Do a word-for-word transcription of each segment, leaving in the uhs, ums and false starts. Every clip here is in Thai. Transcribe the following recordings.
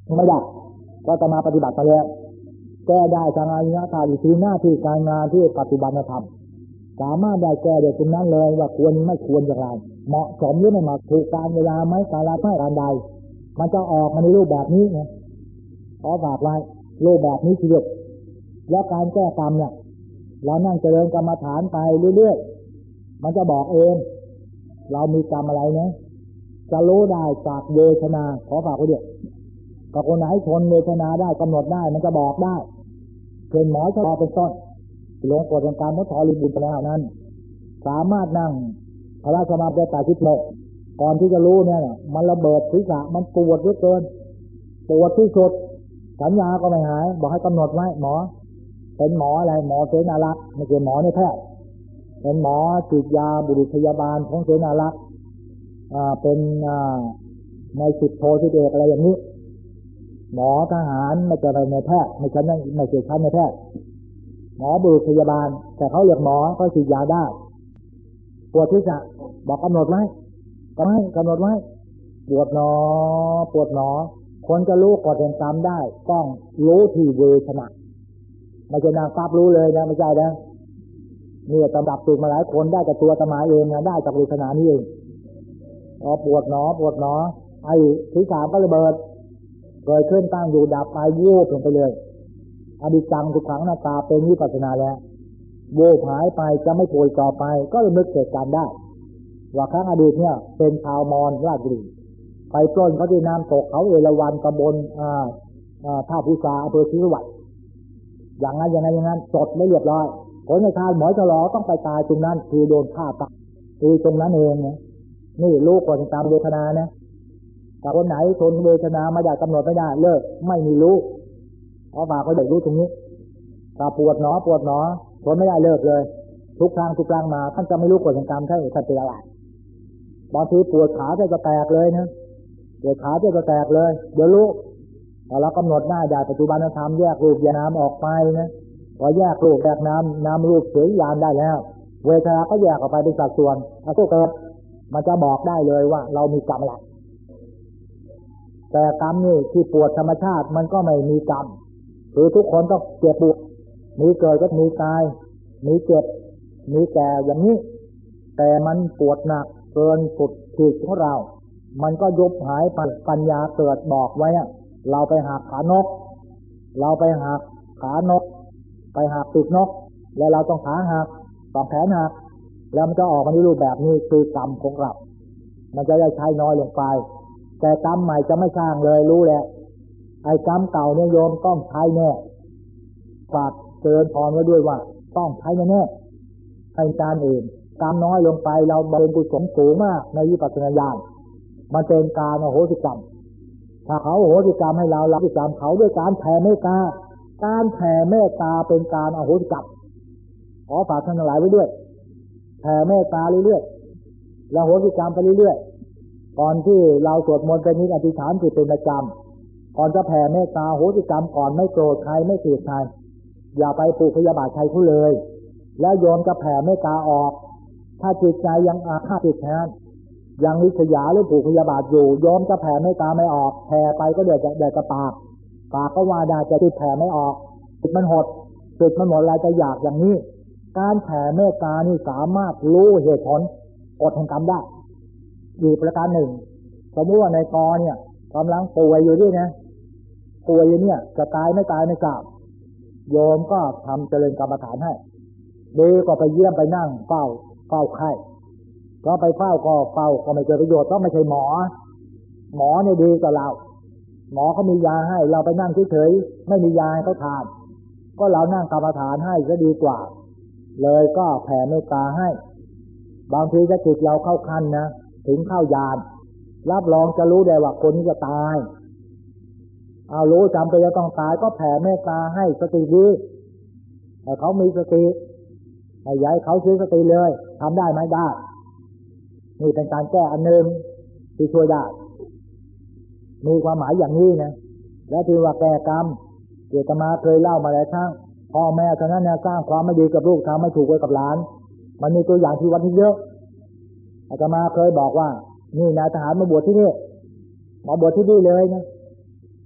ไม่ได้ก็จะมาปฏิบัติไปแล้วแก้ได้ทางอริยสัจอยู่ที่หน้าที่การงานที่ปัจจุบันธรรมสามารถได้แก้ได้ตรงนั้นเลยว่าควรไม่ควรอย่างไรเหมาะสมหรือไม่เหมาะถูกการเวลาไหมการละไม่การใดมันจะออกมาในรูปแบบนี้ไงขอฝากไว้รูปแบบนี้ชีวิตแล้วการแก้กรรมเนี่ยเรานั่งเจริญกรรมฐานไปเรื่อยๆมันจะบอกเองเรามีกรรมอะไรนะจะรู้ได้จากเวทนาขอฝากไว้ด้วยกับคนไหนทนเวทนาได้กำหนดได้มันจะบอกได้เป็นหมอชะลอเป็นต้นหลวงปู่การมดทอริบุญไปแล้วนั้นสามารถนั่งพระสมาธิแต่ทิพย์โลกก่อนที่จะรู้เนี่ยมันระเบิดศีรษะมันปวดเหลือเกินปวดที่สุดสัญญาก็ไม่หายบอกให้กำหนดไว้หมอเป็นหมออะไรหมอเสนารักษ์ไม่ใช่หมอในแพทย์เป็นหมอฉีดยาบุรุษพยาบาลของเสนารักษ์อ่าเป็นอ่าในสิบโทสิบเอกอะไรอย่างนี้หมอทหารไม่ใช่ในแพทย์ไม่ใช่ไม่ใช่ชั้นในแพทย์หมอบุรุษพยาบาลแต่เขาเรียกหมอก็ฉีดยาได้ปวดที่จะบอกกำหนดไว้ก็ให้กำหนดไว้ปวดหนอปวดหนอคนจะรู้กฎแห่งกรรมได้ต้องรู้ที่เวทนาไม่ใช่นางปั๊บรู้เลยนะไม่ใช่นะนี่ตำรับฝึกมาหลายคนได้จากตัวตมาเองนะได้จากเวทนานี่เองพอปวดหนอปวดหนอไอ้ศีรษะก็ระเบิดเกิดขึ้นตั้งอยู่ดับไปวูบลงไปเลยอดิจังทุกขังหน้าตาเป็นวิปัสสนาแล้วโวหายไปจะไม่ป่วยต่อไปก็ระลึกเหตุการณ์ได้ว่าครั้งอดีตเนี่ยเป็นชาวมอญราชบุรีไปปล้นเขาที่น้ำตกเขาเอราวัณตำบลอ่าอ่าท่าพุทราอำเภอศรีสวัสดิ์อย่างนั้นอย่างนั้นอย่างนั้นจดไม่เรียบร้อยผลในทางหมอฉลอต้องไปตายตรงนั้นคือโดนฆ่าตายคือตรงนั้นเองเนี่ยนี่รู้ก่อนตามเวทนานะแต่คนไหนทนเวทนาไม่ได้กำหนดไม่ได้เลิกไม่มีรู้เพราะฝากไว้เด็กรู้ตรงนี้ถ้าปวดหนอปวดหนอทนไม่ได้เลิกเลยทุกครั้งทุกครั้งมาท่านจะไม่รู้กฎแห่งกรรมใช่ท่านเป็นอะไรบางทีปวดขาจะแตกเลยนะปวดขาจะแตกเลยเดี๋ยวรู้แต่เรากำหนดได้ได้ปัจจุบันธรรมแยกรูปแยกนามออกไปนะพอแยกรูปแยกนามนามรูปเฉยยานได้แล้วเวทนาก็แยกออกไปเป็นสัดส่วนถ้าเกิดมันจะบอกได้เลยว่าเรามีกรรมอะไรแต่กรรมนี่ที่ปวดธรรมชาติมันก็ไม่มีกรรมคือทุกคนต้องเจ็บปวดมีเกิดก็มีกายมีเจ็บมีแก่อย่างนี้แต่มันปวดหนักเกินสุดขีดของเรามันก็ยุบหายไปปัญญาเกิดบอกไว้เราไปหักขานกเราไปหักขานกไปหักปีกนกแล้วเราต้องขาหักต้องแขนหักแล้วมันจะออกมาในรูปแบบนี้คือกรรมของเรามันจะได้ใช้น้อยลงไปแต่กรรมใหม่จะไม่สร้างเลยรู้แล้วไอ้กรรมเก่าเนี่ยโยมต้องใช้แน่ฝากเตือนพรไว้ด้วยว่าต้องใช้แน่ๆให้การอื่นกรรมน้อยลงไปเราบำเพ็ญกุศลสูงมากในวิปัสสนาญาณมันเป็นการอโหสิกรรมถ้าเขาอโหสิกรรมให้เราเราอโหสิกรรมเขาด้วยการแผ่เมตตาการแผ่เมตตาเป็นการอโหสิกรรมขอฝากท่านทั้งหลายไว้ด้วยแผ่เมตตาเรื่อยๆแล้วอโหสิกรรมไปเรื่อยๆก่อนที่เราสวดมนต์ไปนี้อธิษฐานจิตเป็นประจำก่อนจะแผ่เมตตาอโหสิกรรมก่อนไม่โกรธใครไม่เกลียดใครอย่าไปผูกพยาบาทใครเขาเลยแล้วโยมจะแผ่เมตตาออกถ้าจิตใจยังอาฆาตจิตแค้นยังริษยาหรือผูกพยาบาทอยู่โยมจะแผ่เมตตาไม่ออกแผ่ไปก็เดือดเดือดกระปากปากก็ว่าได้จะจิตแผ่ไม่ออกจิตมันหดจิตมันหมดอะไรจะอยากอย่างนี้การแผ่เมตตานี่สามารถรู้เหตุผลกฎแห่งกรรมได้อีกประการหนึ่งสมมติว่าในกอเนี่ยกำลังป่วยอยู่ด้วยนะป่วยอยู่เนี่ยจะตายไม่ตายไม่ทราบโยมก็ทำเจริญกรรมฐานให้ดีก็ไปเยี่ยมไปนั่งเฝ้าเฝ้าไข้ก็ไปเฝ้าก็เฝ้าก็ไม่เกิดประโยชน์เพราะไม่ใช่หมอหมอเนี่ยดีกว่าเราหมอเขามียาให้เราไปนั่งเฉยๆไม่มียาให้เขาทานก็เรานั่งกรรมฐานให้จะดีกว่าเลยก็แผ่เมตตาให้บางทีจะจิตเราเข้าขั้นนะถึงเข้ายานรับรองจะรู้ได้ว่าคนนี้จะตายเอารู้จำเป็นจะต้องตายก็แผ่เมตตาให้สติดีแต่เขามีสติให้ย้ายเขาซื้อสติเลยทำได้ไหมได้นี่เป็นการแก้อันหนึ่งที่ช่วยได้มีความหมายอย่างนี้นะแล้วที่ว่าแก้กรรมเจตมาเคยเล่ามาหลายครั้งพ่อแม่ฉะนั้นเนี่ยสร้างความไม่ดีกับลูกทำไม่ถูกไว้กับหลานมันมีตัวอย่างที่วัดนี้เยอะอาตมาเคยบอกว่านี่นายทหารมาบวชที่นี่มาบวชที่นี่เลยนะ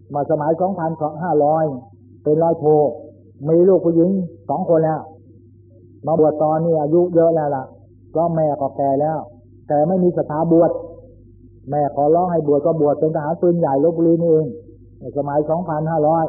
มาสมัยสองพันห้าร้อยเป็นร้อยโทมีลูกผู้หญิงสองคนแล้วมาบวชตอนนี้อายุเยอะแล้วล่ะก็แม่ก็แก่แล้วแต่ไม่มีศรัทธาบวชแม่ขอร้องให้บวชก็บวชเป็นทหารปืนใหญ่ลพบุรีนี่เองในสมัยสองพันห้าร้อย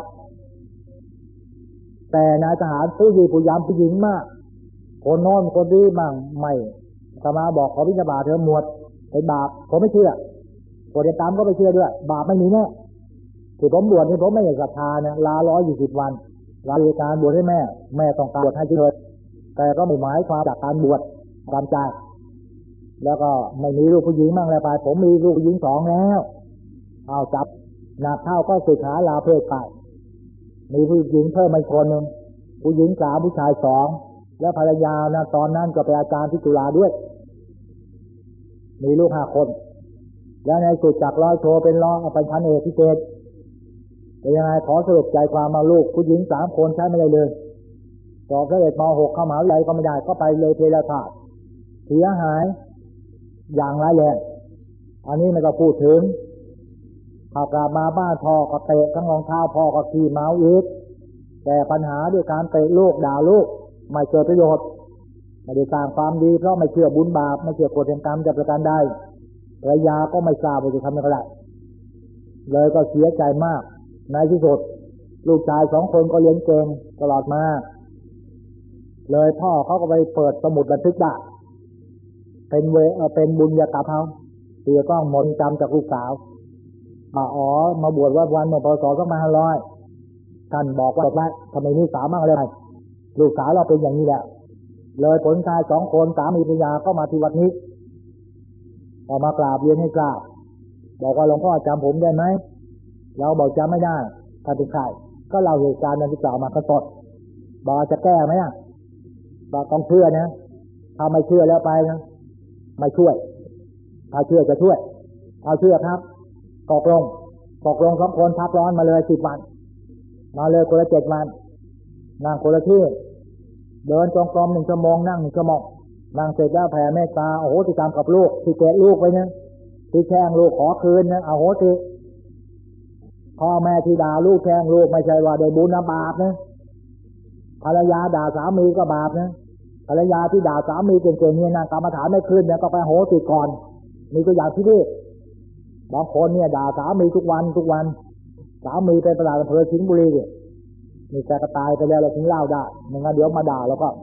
แต่นายทหารผู้ดีผู้ยามผู้หญิงมากคนโน้นคนนี้มั่งไม่สมาบอกขอพิจารณาเธอหมวดเป็นบาปผมไม่เชื่อคนเดียตามก็ไม่เชื่อด้วยบาปไม่มีแน่ที่ผมบวชนี่ผมไม่ได้ศรัทธานะลาร้อยยี่สิบวันลาราชการบวชให้แม่แม่ต้องการบวชให้เฉยแต่ก็ไม่หมายความจากการบวชตามใจแล้วก็ไม่มีลูกผู้หญิงมั่งแล้วไปผมมีลูกผู้หญิงสองแล้วเอาจับหนักเข้าก็สึกหาลาเพศไปมีผู้หญิงเพิ่มมาคนหนึ่งผู้หญิงสามผู้ชายสองแล้วภรรยานะตอนนั้นก็เป็นอาจารย์ที่จุฬาด้วยมีลูกห้าคนแล้วในสุดจากร้อยโทเป็นร้อยเป็นพันเอกพิเศษเป็นยังไงขอสรุปใจความมาลูกผู้หญิงสามคนใช้ไม่ได้เลยต่อเกษตรมหกเข้ามหาวิทยาลัยก็ไม่ได้ก็ไปเลยเทเลทาสเสียหายอย่างร้ายแรงอันนี้ไม่ก็พูดถึงพอกลับมาบ้านพ่อก็เตะทั้งรองเท้าพ่อก็ขี่เมาอีกแต่ปัญหาด้วยการเตะลูกด่าลูกไม่เกิดประโยชน์ไม่ได้สร้างความดีเพราะไม่เชื่อบุญบาปไม่เชื่อกฎแห่งกรรมจะประการใดภรรยาก็ไม่ทราบว่าจะทำอย่างไรเลยก็เสียใจมากในที่สุดลูกชายสองคนก็เรียนเก่งตลอดมาเลยพ่อเขาก็ไปเปิดสมุดบันทึกได้เป็นเวเป็นบุญญากรรมเขาเสียก้องหมดจำจากลูกสาวอ๋อมาบวชวัดวันเมื่อพศสองพันห้าร้อยท่านบอกว่าว่าทำไมนี่สามารถเลยลูกสาวเราเป็นอย่างนี้แหละเลยผลชายสองคนสามีภรรยาก็มาที่วัดนี้ออกมากราบเรียนให้ทราบบอกว่าหลวงพ่อจำผมได้ไหมเราบอกจำไม่ได้ถ้าเป็นใครก็เล่าเหตุการณ์นั้นที่กล่าวมาก็สดบอกจะแก้ไหมอ่ะบอกต้องเชื่อนะถ้าไม่เชื่อแล้วไปนะไม่ช่วยถ้าเชื่อจะช่วยเอาเชื่อครับตกลงตกลงสองคนพักร้อนมาเลยสิบวันมาเลยคนละเจ็ดวันนั่งคนละที่เดินจงกรมหนึ่งชั่วโมงนั่งหนึ่งชั่วโมงนั่งเสร็จแล้วแผ่เมตตาโอ้โหติดตามกับลูกที่เตะลูกไปเนี่ยที่แช่งลูกขอคืนนะโอ้โหติพ่อแม่ที่ด่าลูกแช่งลูกไม่ใช่ว่าได้บุญนะบาปนะภรรยาด่าสามีก็บาปนะภรรยาที่ด่าสามีเก่งๆเนี่ยนะกรรมฐานไม่ขึ้นเนี่ยก็ไปโหติก่อนมีตัวอย่างที่นี่บางคนเนี่ยด่าสามีทุกวันทุกวันสามีเป็นประหลัดอำเภอสิงห์บุรีเนี่ยนี่แกก็ตายไปแล้วเราถึงเล่าได้ไม่งั้นเดี๋ยวมาด่าแล้วก็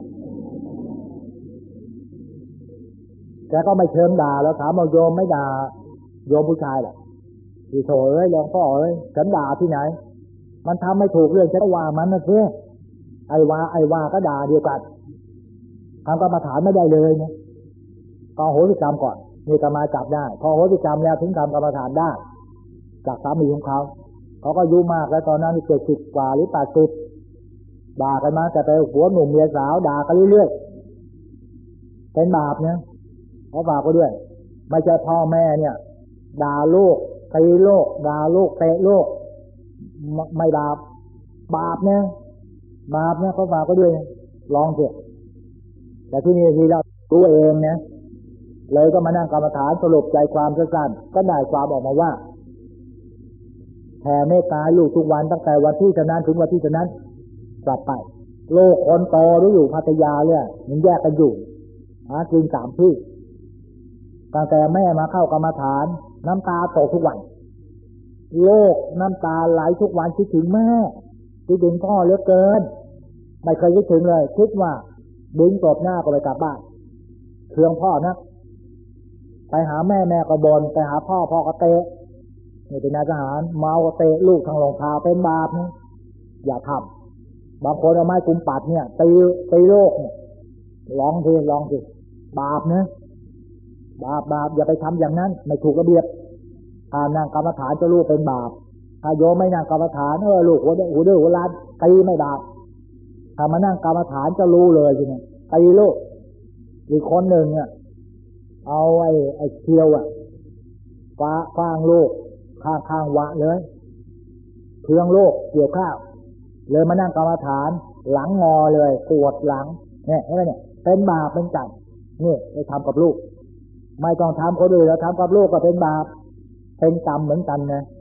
แกก็ไม่เชิงด่าแล้วถามว่าโยมไม่ด่าโยมผู้ชายหรอที่โถเอ้ยหลวงพ่อเอ้ยฉันด่าที่ไหนมันทำไม่ถูกเรื่องฉันว่ามันนะเพื่อไอ้ว่าไอ้ว่าก็ด่าเดียวกันทำกรรมฐานไม่ได้เลยเนี่ยก็โหสิกรรมก่อนมีกรรมาจับได้พอโหสิกรรมแล้วถึงทำกรรมฐานได้จากสามีของเขาเขาก็อายุมากแล้วตอนนั้นเจ็ดสิบกว่าหรือแปดสิบด่ากันมาแต่ไปหัวหนุ่มเมียสาวด่ากันเรื่อยๆเป็นบาปเนี่ยเขาบาปก็ด้วยไม่ใช่พ่อแม่เนี่ยด่าลูกตีลูกด่าลูกเตะลูกไม่บาปบาปเนี่ยบาปเนี่ยเขาบาปก็ด้วยลองเถอะแต่ที่นี่ที่เรารู้เองเนี่ยเลยก็มานั่งกรรมฐานสรุปใจความสั้นๆก็ได้ความออกมาว่าแผ่เมตตาลูกทุกวันตั้งแต่วันที่ฉะนั้นถึงวันที่ฉะนั้นกลับไปโลกคนโตหรืออยู่พัทยาเนี่ยมันแยกกันอยู่หากินสามที่ตั้งแต่แม่มาเข้ากรรมฐานน้ำตาตกทุกวันโลกน้ำตาไหลทุกวันคิดถึงแม่คิดถึงพ่อเหลือเกินไม่เคยคิดถึงเลยคิดว่าดึงศพหน้าก็ไปกลับบ้านเครื่องพ่อนะไปหาแม่แม่ก็บนไปหาพ่อพ่อก็เตะนี่เป็นนายทหารเมาก็เตะลูกทางรองเท้าเป็นบาปนะอย่าทำบางคนเอาไม้กุมปัดเนี่ยตีตีโลกเนี่ยร้องทีร้องทีบาปนะบาปบาปอย่าไปทำอย่างนั้นไม่ถูกระเบียบถ้านั่งกรรมฐานจะรู้เป็นบาปถ้าโยมไม่นั่งกรรมฐานเออลูกหัวหัวดื้อหัวล้านตีไม่บาปถ้ามานั่งกรรมฐานจะรู้เลยใช่ไหมตีลูกอีกคนหนึ่งเนี่ยเอาไอ้ไอ้เคียวอ่ะฟ้าฟางลูกข้างข้างวะเลยเครื่องโลกเกี่ยวข้าวเลยมานั่งกรรมฐานหลังงอเลยปวดหลังเนี่ยเห็นไหมเนี่ยเป็นบาปเป็นกรรมนี่ไปทำกับลูกไม่ต้องทำคนอื่นแล้วทำกับลูกก็เป็นบาปเป็นกรรมเหมือนกันนะ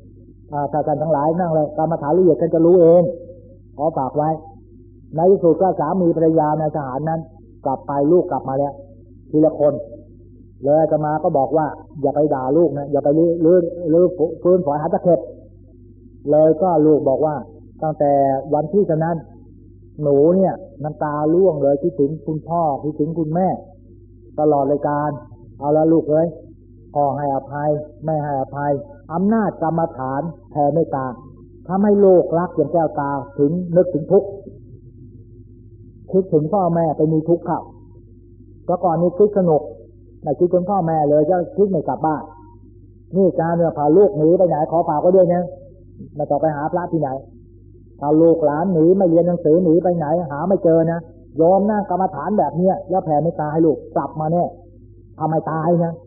ถ้าท่านทั้งหลายนั่งเลยกรรมฐานละเอียดท่านจะรู้เองขอฝากไว้ในที่สุดก็สามีภรรยาในทหารนั้นกลับไปลูกกลับมาแล้วทีละคนเลยอาตมาก็บอกว่าอย่าไปด่าลูกนะอย่าไปลื้อลื้อลื้อฟื้นฝอยหาตะเข็บเลยก็ลูกบอกว่าตั้งแต่วันที่ฉะนั้นหนูเนี่ยน้ำตาร่วงเลยคิดถึงคุณพ่อคิดถึงคุณแม่ตลอดรายการเอาละลูกเอ้ยพ่อให้อภัยแม่ให้อภัยอำนาจกรรมฐานแผ่เมตตาทำให้โลกรักอย่างแก้วตาถึงนึกถึงทุกข์คิดถึงพ่อแม่ไปมีทุกข์ครับก็ก่อนนี้คิดสนุกไม่คิดถึงพ่อแม่เลยจะคิดไม่กลับบ้านนี่การเนี่ยพาลูกหนีไปไหนขอฝากก็ด้วยนะไม่ต้องไปหาพระที่ไหนถ้าลูกหลานหนีไม่เรียนหนังสือหนีไปไหนหาไม่เจอนะยอมนั่งกรรมฐานแบบเนี้ยแล้วแผ่เมตตาให้ลูกกลับมาแน่ทำไมตายนะ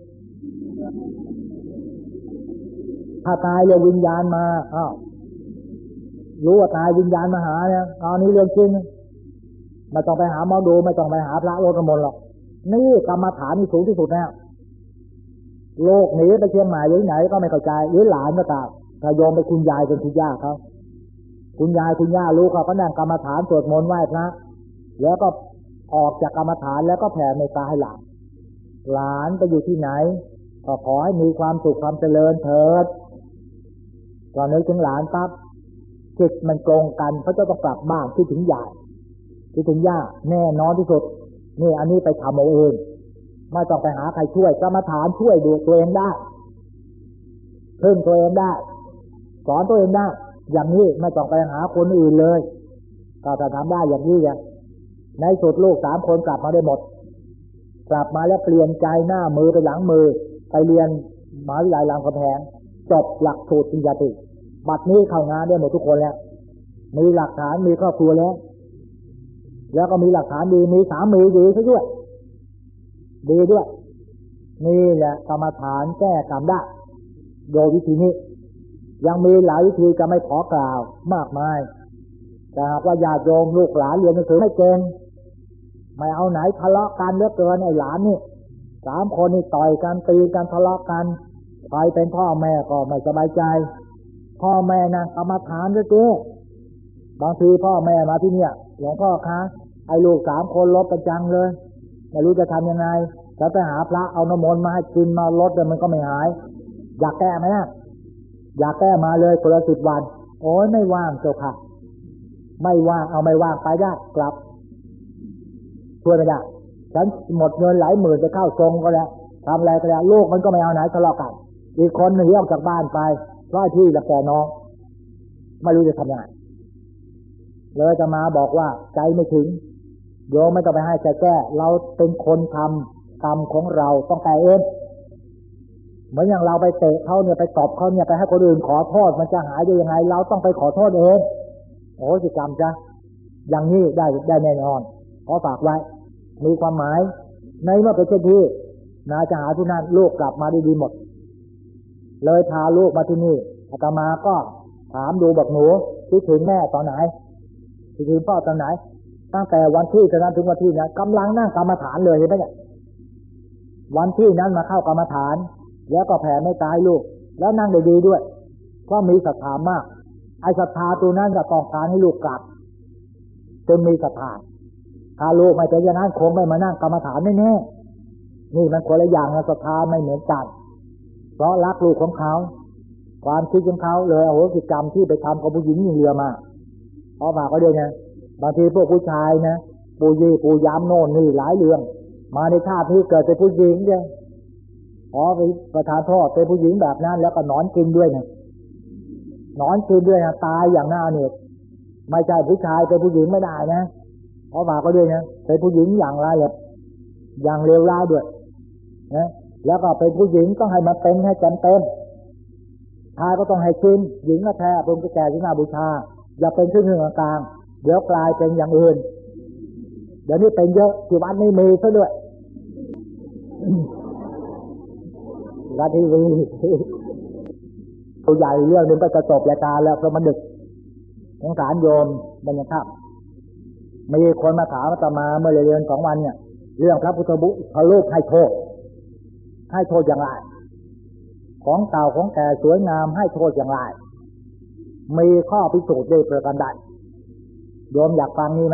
ถ้าตายเรื่องวิญญาณมาอ้าวรู้ว่าตายวิญญาณมาหาเนี่ยเอานี้เรื่องจริงไม่ต้องไปหาหมอดูไม่ต้องไปหาพระโลกมนต์หรอกนี่กรรมฐานนี่สูงที่สุดแล้วโลกหนีไปเชียงใหม่หรือไหนก็ไม่เข้าใจหรือหลานก็ตามถ้าโยมไปคุณยายเป็นคุณย่าเขาคุณยายคุณย่ารู้เขาก็นั่งกรรมฐานสวดมนต์ไหว้พระแล้วก็ออกจากกรรมฐานแล้วก็แผ่เมตตาให้หลานหลานไปอยู่ที่ไหนก็ขอให้มีความสุขความเจริญเถิดตอนนึกถึงหลานปั๊บจิตมันตรงกันเขาจะต้องกลับบ้านคิดถึงยายคิดถึงย่าแน่นอนที่สุดนี่อันนี้ไปทำเอาเองไม่ต้องไปหาใครช่วยกรรมฐานช่วยดูตัวเองได้พึ่งตัวเองได้สอนตัวเองได้อย่างนี้ไม่ต้องไปหาคนอื่นเลยก็จะทำได้อย่างนี้ไงในสุดลูกสามคนกลับมาได้หมดกลับมาแล้วเปลี่ยนใจหน้ามือไปหลังมือไปเรียนมหาวิทยาลัยรามคำแหงจบหลักสูตรปริญญาตรีบัดนี้เข้างานได้หมดทุกคนแล้วมีหลักฐานมีครอบครัวแล้วแล้วก็มีหลักฐานดีมีสามีดีซะด้วยดีด้วยนี่แหละกรรมฐานแก้กรรมได้โดยวิธีนี้ยังมีหลายวิธีจะไม่ขอกล่าวมากมายแต่หากว่าญาติโยมลูกหลานเรียนหนังสือไม่เก่งไม่เอาไหนทะเลาะกันเหลือเกินไอ้หลานนี่สามคนนี่ต่อยกันตีกันทะเลาะกันใครเป็นพ่อแม่ก็ไม่สบายใจพ่อแม่นะกรรมฐานด้วยเจ้บางทีพ่อแม่มาที่เนี่ยหลวงพ่อคะไอ้ลูกสามคนลบกันจังเลยไม่รู้จะทำยังไงจะไปหาพระเอาน้ำมนต์มาให้กินมาลดแต่มันก็ไม่หายอยากแก้ไหมนะอยากแก้มาเลยคนละสิบวันโอ้ยไม่ว่างเจ้าค่ะไม่ว่างเอาไม่ว่างไปได้กลับช่วยไม่ได้ฉันหมดเงินหลายหมื่นจะเข้าทรงก็แล้วทำอะไรก็แล้วลูกมันก็ไม่เอาไหนทะเลาะกันอีกคนหนีออกจากบ้านไปเพราะที่ละแกน้องไม่รู้จะทำยังไงเลยจะมาบอกว่าใจไม่ถึงโยมไม่ต้องไปให้ใจแก้เราเป็นคนทำกรรมของเราต้องแก้เองเหมือนอย่างเราไปเตะเขาเนี่ยไปตบเขาเนี่ยไปให้คนอื่นขอโทษมันจะหายได้ยังไงเราต้องไปขอโทษเองโอ้สิกรรมจ้ะอย่างนี้ได้ได้แน่นอนขอฝากไว้มีความหมายในเมื่อเป็นเช่นที่นาจะหาที่นั่นลูกกลับมาได้ดีหมดเลยพาลูกมาที่นี่อาตมาก็ถามดูบอกหนูคิดถึงแม่ตอนไหนคิดถึงพ่อตอนไหนตั้งแต่วันที่นั้นถึงวันที่นั้นกำลังนั่งกรรมฐานเลยเห็นไหมเนี่ยวันที่นั้นมาเข้ากรรมฐานแล้วก็แผ่ไม่ตายลูกแล้วนั่งได้ดีด้วยก็มีศรัทธามากไอ้ศรัทธาตัวนั้นจะต้องการให้ลูกกลับจนมีศรัทธาถ้าลูกไม่เป็นอย่างนั้นคงไม่มานั่งกรรมฐานแน่ๆนี่มันคนละอย่างนะศรัทธาไม่เหมือนกันเพราะรักลูกของเขาความคิดของเขาเลยโอ้โหกิจกรรมที่ไปทำกับผู้หญิงยิงเรือมาเพราะมาก็ด้วยนะบางทีพวกผู้ชายนะปูยี่ปูย้ำโน่นนี่หลายเรื่องมาในชาตินี้เกิดเป็นผู้หญิงเนี่ยขอไปประทานโทษเป็นผู้หญิงแบบนั้นแล้วก็นอนกินด้วยนะนอนกินด้วยนะตายอย่างน่าเนี่ยไม่ใช่ผู้ชายเป็นผู้หญิงไม่ได้นะเพราะมาก็ด้วยนะเป็นผู้หญิงอย่างไรเลยอย่างเลวร้ายด้วยนะแล้วก็เป็นผู้หญิงต้องให้มาเป็นให้เต็มเต็มชายก็ต้องให้กินหญิงก็แท้เป็นแก่ที่น่าบูชาอย่าเป็นครึ่งหนึ่งกลางเดี๋ยวกลายเป็นอย่างอื่นเดี๋ยวนี้เป็นเยอะที่วัดนี้มีซะด้วยวัดที่มีตัวใหญ่เรื่องนึงก็จะจบรายการแล้วเพราะมันดึกสงสารโยมบรรยากาศมีคนมาถามอาตมาเมื่อเรียนสองวันเนี่ยเรื่องพระพุทธรูปให้โทษให้โทษอย่างไรของเก่าของแก่สวยงามให้โทษอย่างไรมีข้อพิสูจน์ด้วยประการใดโยมอยากฟังนี่ไหม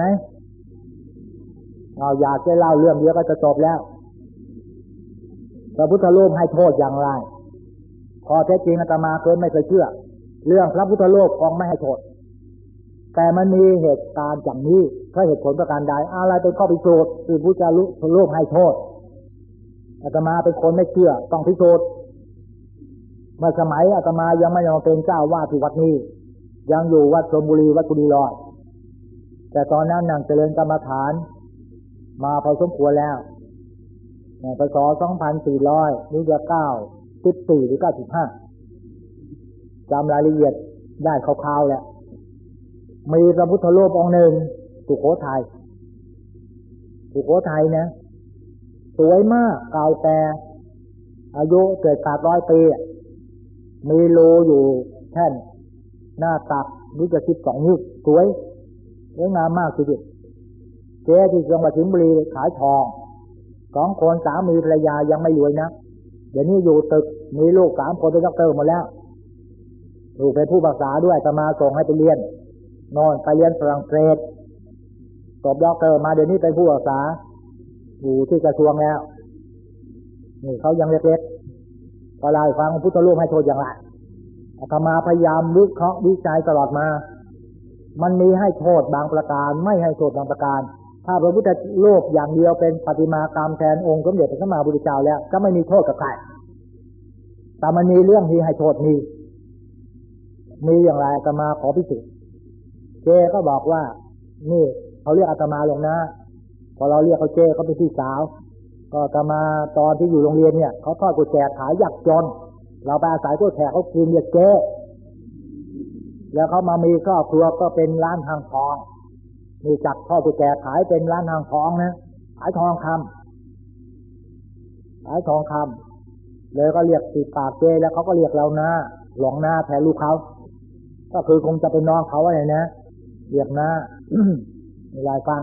เอาอยากจะเล่าเรื่องเดียวก็จะจบแล้วพระพุทธรูปให้โทษอย่างไรพอแท้จริงอาตมาเคยไม่เคยเชื่อเรื่องพระพุทธรูปคงไม่ให้โทษแต่มันมีเหตุการณ์อย่างนี้ก็เหตุผลประการใดอะไรเป็นข้อพิสูจน์คือพระพุทธรูปให้โทษอาตมาเป็นคนไม่เชื่อต้องพิสูจน์เมื่อสมัยอาตมายังไม่ยอมเป็นเจ้าวาดที่วัดนี้ยังอยู่วัดชลบุรีวัดกุฎีลอยแต่ตอนนั้นนั่งเจริญกรรมฐานมาพอสมควรแล้วในพ.ศ. สองพันสี่ร้อยนี่จะเก้าสิบสี่หรือเก้าสิบห้าจำรายละเอียดได้คร่าวๆแล้วมีพระพุทธรูปองค์หนึ่งสุโขทัยสุโขทัยนะสวยมากเก่าแก่อายุเกิดแปดร้อยปีมีรูอยู่แท่นหน้าตักนี่จะสิบสองนิ้วสวยสวยงามมากทีเดียวเจ๊ที่จังหวัดสิงห์บุรีขายทองสองคนสามีภรรยายังไม่รวยนะเดี๋ยวนี้อยู่ตึกมีลูกสามคนเป็นด็อกเตอร์หมดแล้วลูกเป็นผู้ปรึกษาด้วยจะมาส่งให้ไปเรียนนอนไปเรียนฝรั่งเศสจบด็อกเตอร์มาเดี๋ยวนี้เป็นผู้ปรึกษาอยู่ที่กระทรวงแล้วนี่เขายังเล็กๆก็เล่าให้ฟังพุทธรูปให้โทษอย่างไรอาตมาพยายามวิเคราะห์วิจัยตลอดมามันมีให้โทษบางประการไม่ให้โทษบางประการถ้าพระพุทธรูปอย่างเดียวเป็นประติมากรรมแทนองค์สมเด็จพระสัมมาสัมพุทธเจ้าแล้วก็ไม่มีโทษกับใครแต่มันมีเรื่องที่ให้โทษมีมีอย่างไรอาตมาขอพิสูจน์เจก็บอกว่านี่เขาเรียกอาตมาลงนะพอเราเรียกเขาเจเขาเป็นพี่สาวก็อาตมาตอนที่อยู่โรงเรียนเนี่ยเขาทอดกุญแจขายยากจนเราไปอาศัยตัวแขกเขากินเรียกเจแล้วเขามามีครอบครัวก็เป็นร้านทางทองมีจักทอดกุญแจขายเป็นร้านทางทองนะขายทองคำขายทองคำเลยก็เรียกติดปากเจแล้วเขาก็เรียกเรานะหลงหน้าแทนลูกเขาก็คือคงจะเป็นน้องเขาอะไรนะเรียกนะ มีรายฟัง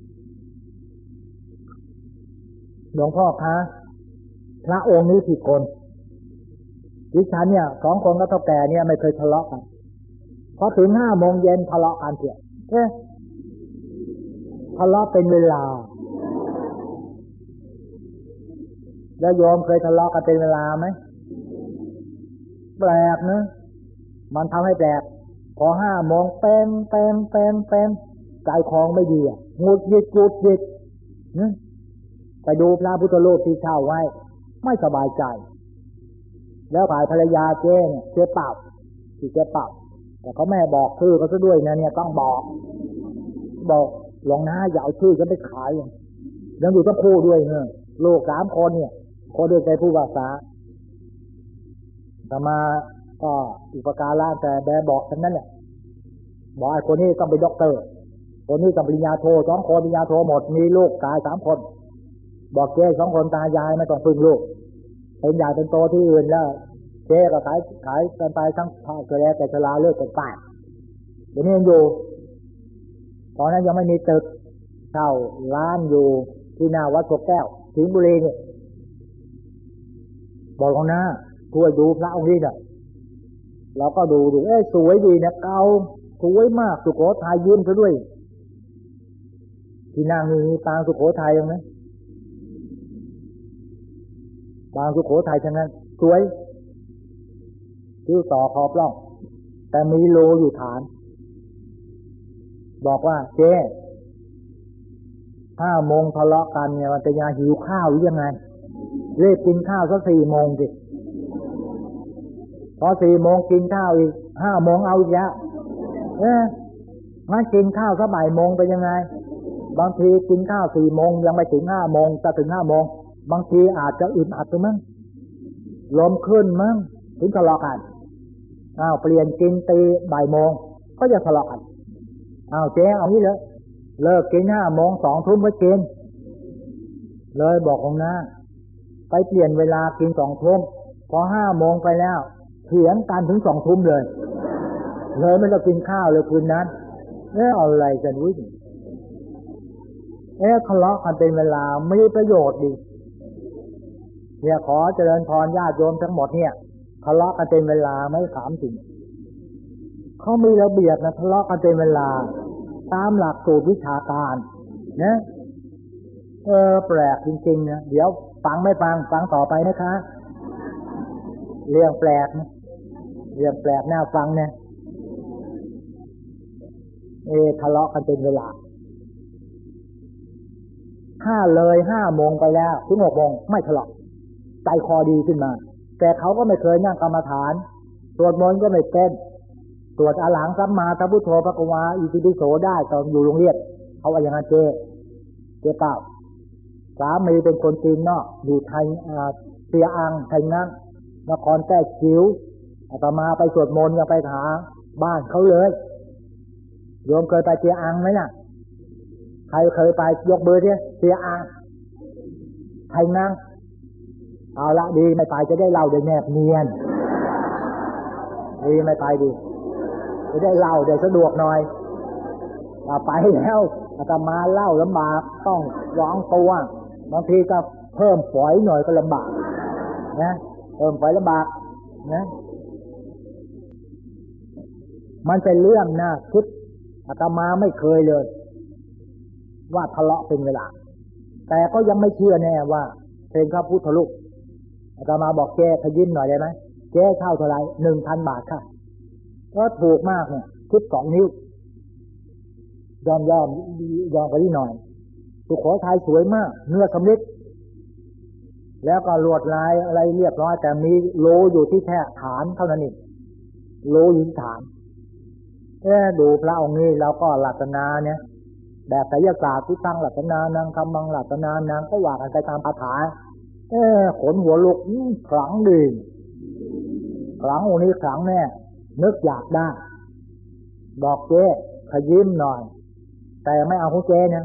หลวงพ่อคะพระองค์นี้กี่คนดิฉันเนี่ยสองคนก็เท่าแก่เนี่ยไม่เคยทะเลาะกันพอถึงห้าโมงเย็นทะเลาะกันเถอะเอ๊ะทะเลาะเป็นเวลาแล้วโยมเคยทะเลาะกันเป็นเวลาไหมแปลกนะมันทำให้แปลกพอห้าโมงเต็มเต็มเต็มเต็มใจคลองไม่ดีอ่ะงุดหงิดงุดหงิดไปดูพระพุทธรูปที่เช่าไว้ไม่สบายใจแล้วฝ่ายภรรยาเจ๊เนี่ยเจ๊เป่าที่เจ๊เป่าแต่เขาแม่บอกชื่อเขาซะด้วยนะเนี่ยต้องบอกบอกหลวงน้าอย่าเอาชื่อฉันไปขายยังอยู่ทั้งคู่ด้วยเนี่ยลูกสามคนเนี่ยคนเดียวใจผู้ภาษาแต่มาก็อุปการะแต่แบบอกทั้งนั้นแหละบอกไอ้คนนี้ต้องเป็นด็อกเตอร์คนนี้ต้องปริญญาโทสองคนปริญญาโทหมดมีลูกกายสามคนบอกเจ๊สองคนตายายไม่ต้องพึ่งลูกเป็นใหญ่เป็นโตที่อื่นแล้วเจ๊ก็ขายขายกันไปทั้งพ่อแก่แต่ชราเลิกกันไปเดี๋ยวนี้ยังอยู่ตอนนั้นยังไม่มีตึกเช่าร้านอยู่ที่หน้าวัดโพแก้วสิงห์บุรีเนี่ยบอกของน้าช่วยดูพระองค์นี้เนี่ยเราก็ดูดูเอ๊ะสวยดีนะเก่าสวยมากสุโขทัยยิ้มซะด้วยที่นั่งนี่ปางสุโขทัยยังไงปางสุโขทัยทั้งนั้นสวยคิ้วต่อคอปล้องแต่มีโลอยู่ฐานบอกว่าเจ๊ห้าโมงทะเลาะกันเนี่ยมันจะยาหิวข้าวหรือยังไงเรียกกินข้าวสักสี่โมงสิพอสี่โมงกินข้าวอีกห้าโมงเอาอีกแล้วเอ๊ะงั้นกินข้าวสักบ่ายโมงไปยังไงบางทีกินข้าวสี่โมงยังไม่ถึงห้าโมงจะถึงห้าโมงบางทีอาจจะอึดอัดตัวมั้งลมขึ้นมั้งถึงทะเลาะกันอ้าวเปลี่ยนกินตีบ่ายโมงก็จะทะเลาะกันอ้าวเจ๊เอางี้เลยเลิกกินห้าโมงสองทุ่มก็กินเลยบอกของน้าไปเปลี่ยนเวลากินสองทุ่มพอห้าโมงไปแล้วเถียงกันถึงสองทุ่มเลยเลยไม่ต้องกินข้าวเลยคืนนั้นเอ๊ะอะไรกันวะเอ๊ะทะเลาะกันเป็นเวลาไม่ได้ประโยชน์ดิเนี่ยขอเจริญพรญาติโยมทั้งหมดเนี่ยทะเลาะกันเป็นเวลาไม่ถามจริงเขามีระเบียบนะทะเลาะกันเป็นเวลาตามหลักสูตรวิชาการนะเออแปลกจริงๆนะเดี๋ยวฟังไม่ฟังฟังต่อไปนะคะเรื่องแปลกนะเรื่องแปลกน่าฟังเนี่ยเอทะเลาะกันเป็นเวลาถ้าเลยห้าโมงไปแล้วถึงหกโมงไม่ทะเลาะใจคอดีขึ้นมาแต่เขาก็ไม่เคยนั่งกรรมฐานสวดมนต์ก็ไม่เป็นสวดอรหังสัมมาสัมพุทโธภควาอิติปิโสได้ตอนอยู่โรงเรียนเขาว่าอย่างนั้นเจเจเป้าสามีเป็นคนจีนนอกอยู่ไทยเสียอังไทยนั่งนครแต้จิ๋วอาตมาไปสวดมนต์ยังไปหาบ้านเขาเลยโยมเคยไปเสียอังไหมน่ะใครเคยไปยกมือดิเสียอังไทยนั่งเอาละดีไม่ไปจะได้เล่าได้แนบเนียนดีไม่ไปดีจะได้เล่าได้สะดวกหน่อยถ้าไปแล้วอาตมาเล่าลำบากต้องร้องตัวบางทีก็เพิ่มฝอยหน่อยก็ลำบากนะเพิ่มฝอยลำบากนะมันเป็นเรื่องน่าคิดอาตมาไม่เคยเลยว่าทะเลาะเป็นเวลาแต่ก็ยังไม่เชื่อแน่ว่าเป็นพระพุทธรูปอาตมาบอกแกขยิ้มหน่อยได้ไหมแกเข้าเท่าไหร่หนึ่งพันบาทค่ะก็ถูกมากเนี่ยคิดสองนิ้วยอมยอมยอมกันนิดหน่อยสุโขทัยสวยมากเนื้อสำริดแล้วก็ลวดลายอะไรเรียบร้อยแต่มีโลอยู่ที่แค่ฐานเท่านั้นเองโลอยู่ที่ฐานเอ๊ะดูพระองค์นี้เราก็ลัตนาเนี่ยแบบไสยศาสตร์ที่ตั้งลัตนานังคำมังลัตนานางก็ว่ากันไปตามคาถาเอ๊ะขนหัวลุกขลังดีขลังองค์นี้ขลังแน่นึกอยากได้บอกเจ๊ขยิ้มหน่อยแต่ไม่เอาของเจ๊นะ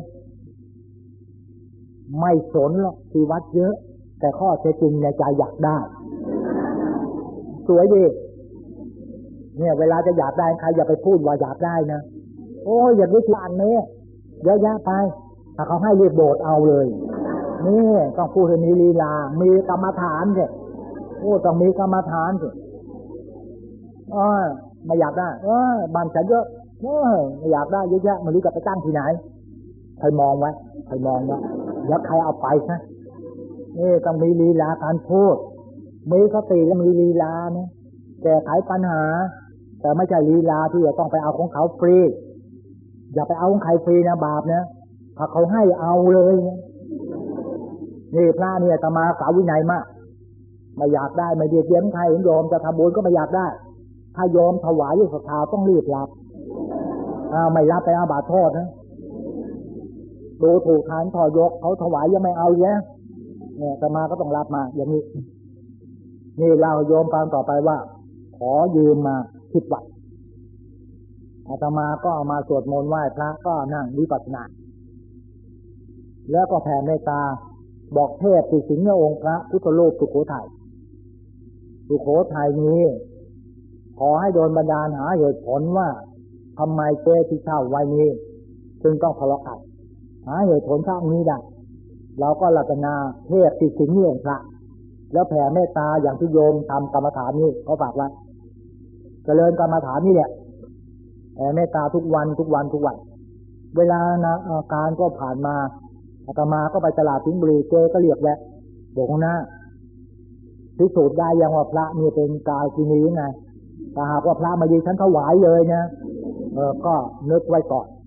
ไม่สนหรอกที่วัดเยอะแต่ข้อเท็จจริงในใจอยากได้สวยดีเนี่ยเวลาจะอยากได้ใครอย่าไปพูดว่าอยากได้นะโอ้ยอย่าวิจารณ์เนี่ยเยอะแยะไปถ้าเขาให้เรียกโดดเอาเลยนี่ต้องพูดให้มีลีลามีกรรมฐานสิโอ้ต้องมีกรรมฐานสิอ๋อไม่อยากได้เออบ้านฉันเยอะเออไม่อยากได้เยอะแยะไม่รู้จะไปตั้งที่ไหนใครมองไว้ใครมองไว้แล้วใครเอาไปนะนี่ต้องมีลีลาการพูดมีสติและมีลีลาเนี่ยแก้ไขปัญหาแต่ไม่ใช่ลีลาที่จะต้องไปเอาของเขาฟรีอย่าไปเอาของใครฟรีนะบาปนะถ้าเขาให้เอาเลยนี่พระเนี่ยอาตมาสาววินัยมากไม่อยากได้ไม่เบียดเบียนใครเห็นโยมจะทำบุญก็ไม่อยากได้ถ้าโยมถวายด้วยศรัทธาต้องรีบรับอ่าไม่รับไปอาบัติโทษนะดูถูกฐานทอยกเขาถวายยังไม่เอาแย่เนี่ยอาตมาก็ต้องรับมาอย่างนี้นี่เราโยมฟังต่อไปว่าขอยืมมาสิบวัตต์อาตมาก็เอามาสวดมนต์ไหว้พระก็นั่งวิปัสสนาแล้วก็แผ่เมตตาบอกเทพที่สิงห์องค์พระพุทธรูปสุโขทัยสุโขทัยนี้ขอให้โดนบันดาลหาเหตุผลว่าทำไมเจ้ที่เช่าไว้นี้จึงต้องทะเลาะกันหาเหตุผลข้างนี้ได้เราก็รัตนาเทพที่สิงห์องค์พระแล้วแผ่เมตตาอย่างที่โยมทำกรรมฐานนี้เขาฝากไว้เจริญกรรมฐานนี่แหละแผ่เมตตาทุกวันทุกวันทุกวันเวลานะอาการก็ผ่านมาอาตมาก็ไปตลาดสิงห์บุรีเจก็เรียกแวะบอกนะพิสูจน์ได้ยังว่าพระนี่เป็นกายกินีไงถ้าหากว่าพระมาดีฉันถวายเลยนะเออก็นึกไว้ก่อน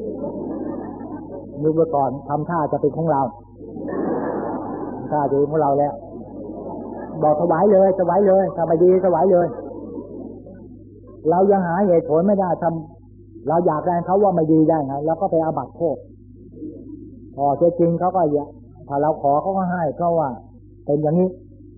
นึกไว้ก่อนทำท่าจะเป็นของเราท่าจะเป็นของเราแล้วบอกถวายเลยถวายเลยถ้าไม่ดีถวายเลยเรายังหาเหตุผลไม่ได้ทำเราอยากได้เขาว่าไม่ดีได้ไงแล้วก็ไปอาบัติโทษพอจริงเขาก็อย่าถ้าเราขอเขาก็ให้เพราะว่าเป็นอย่างนี้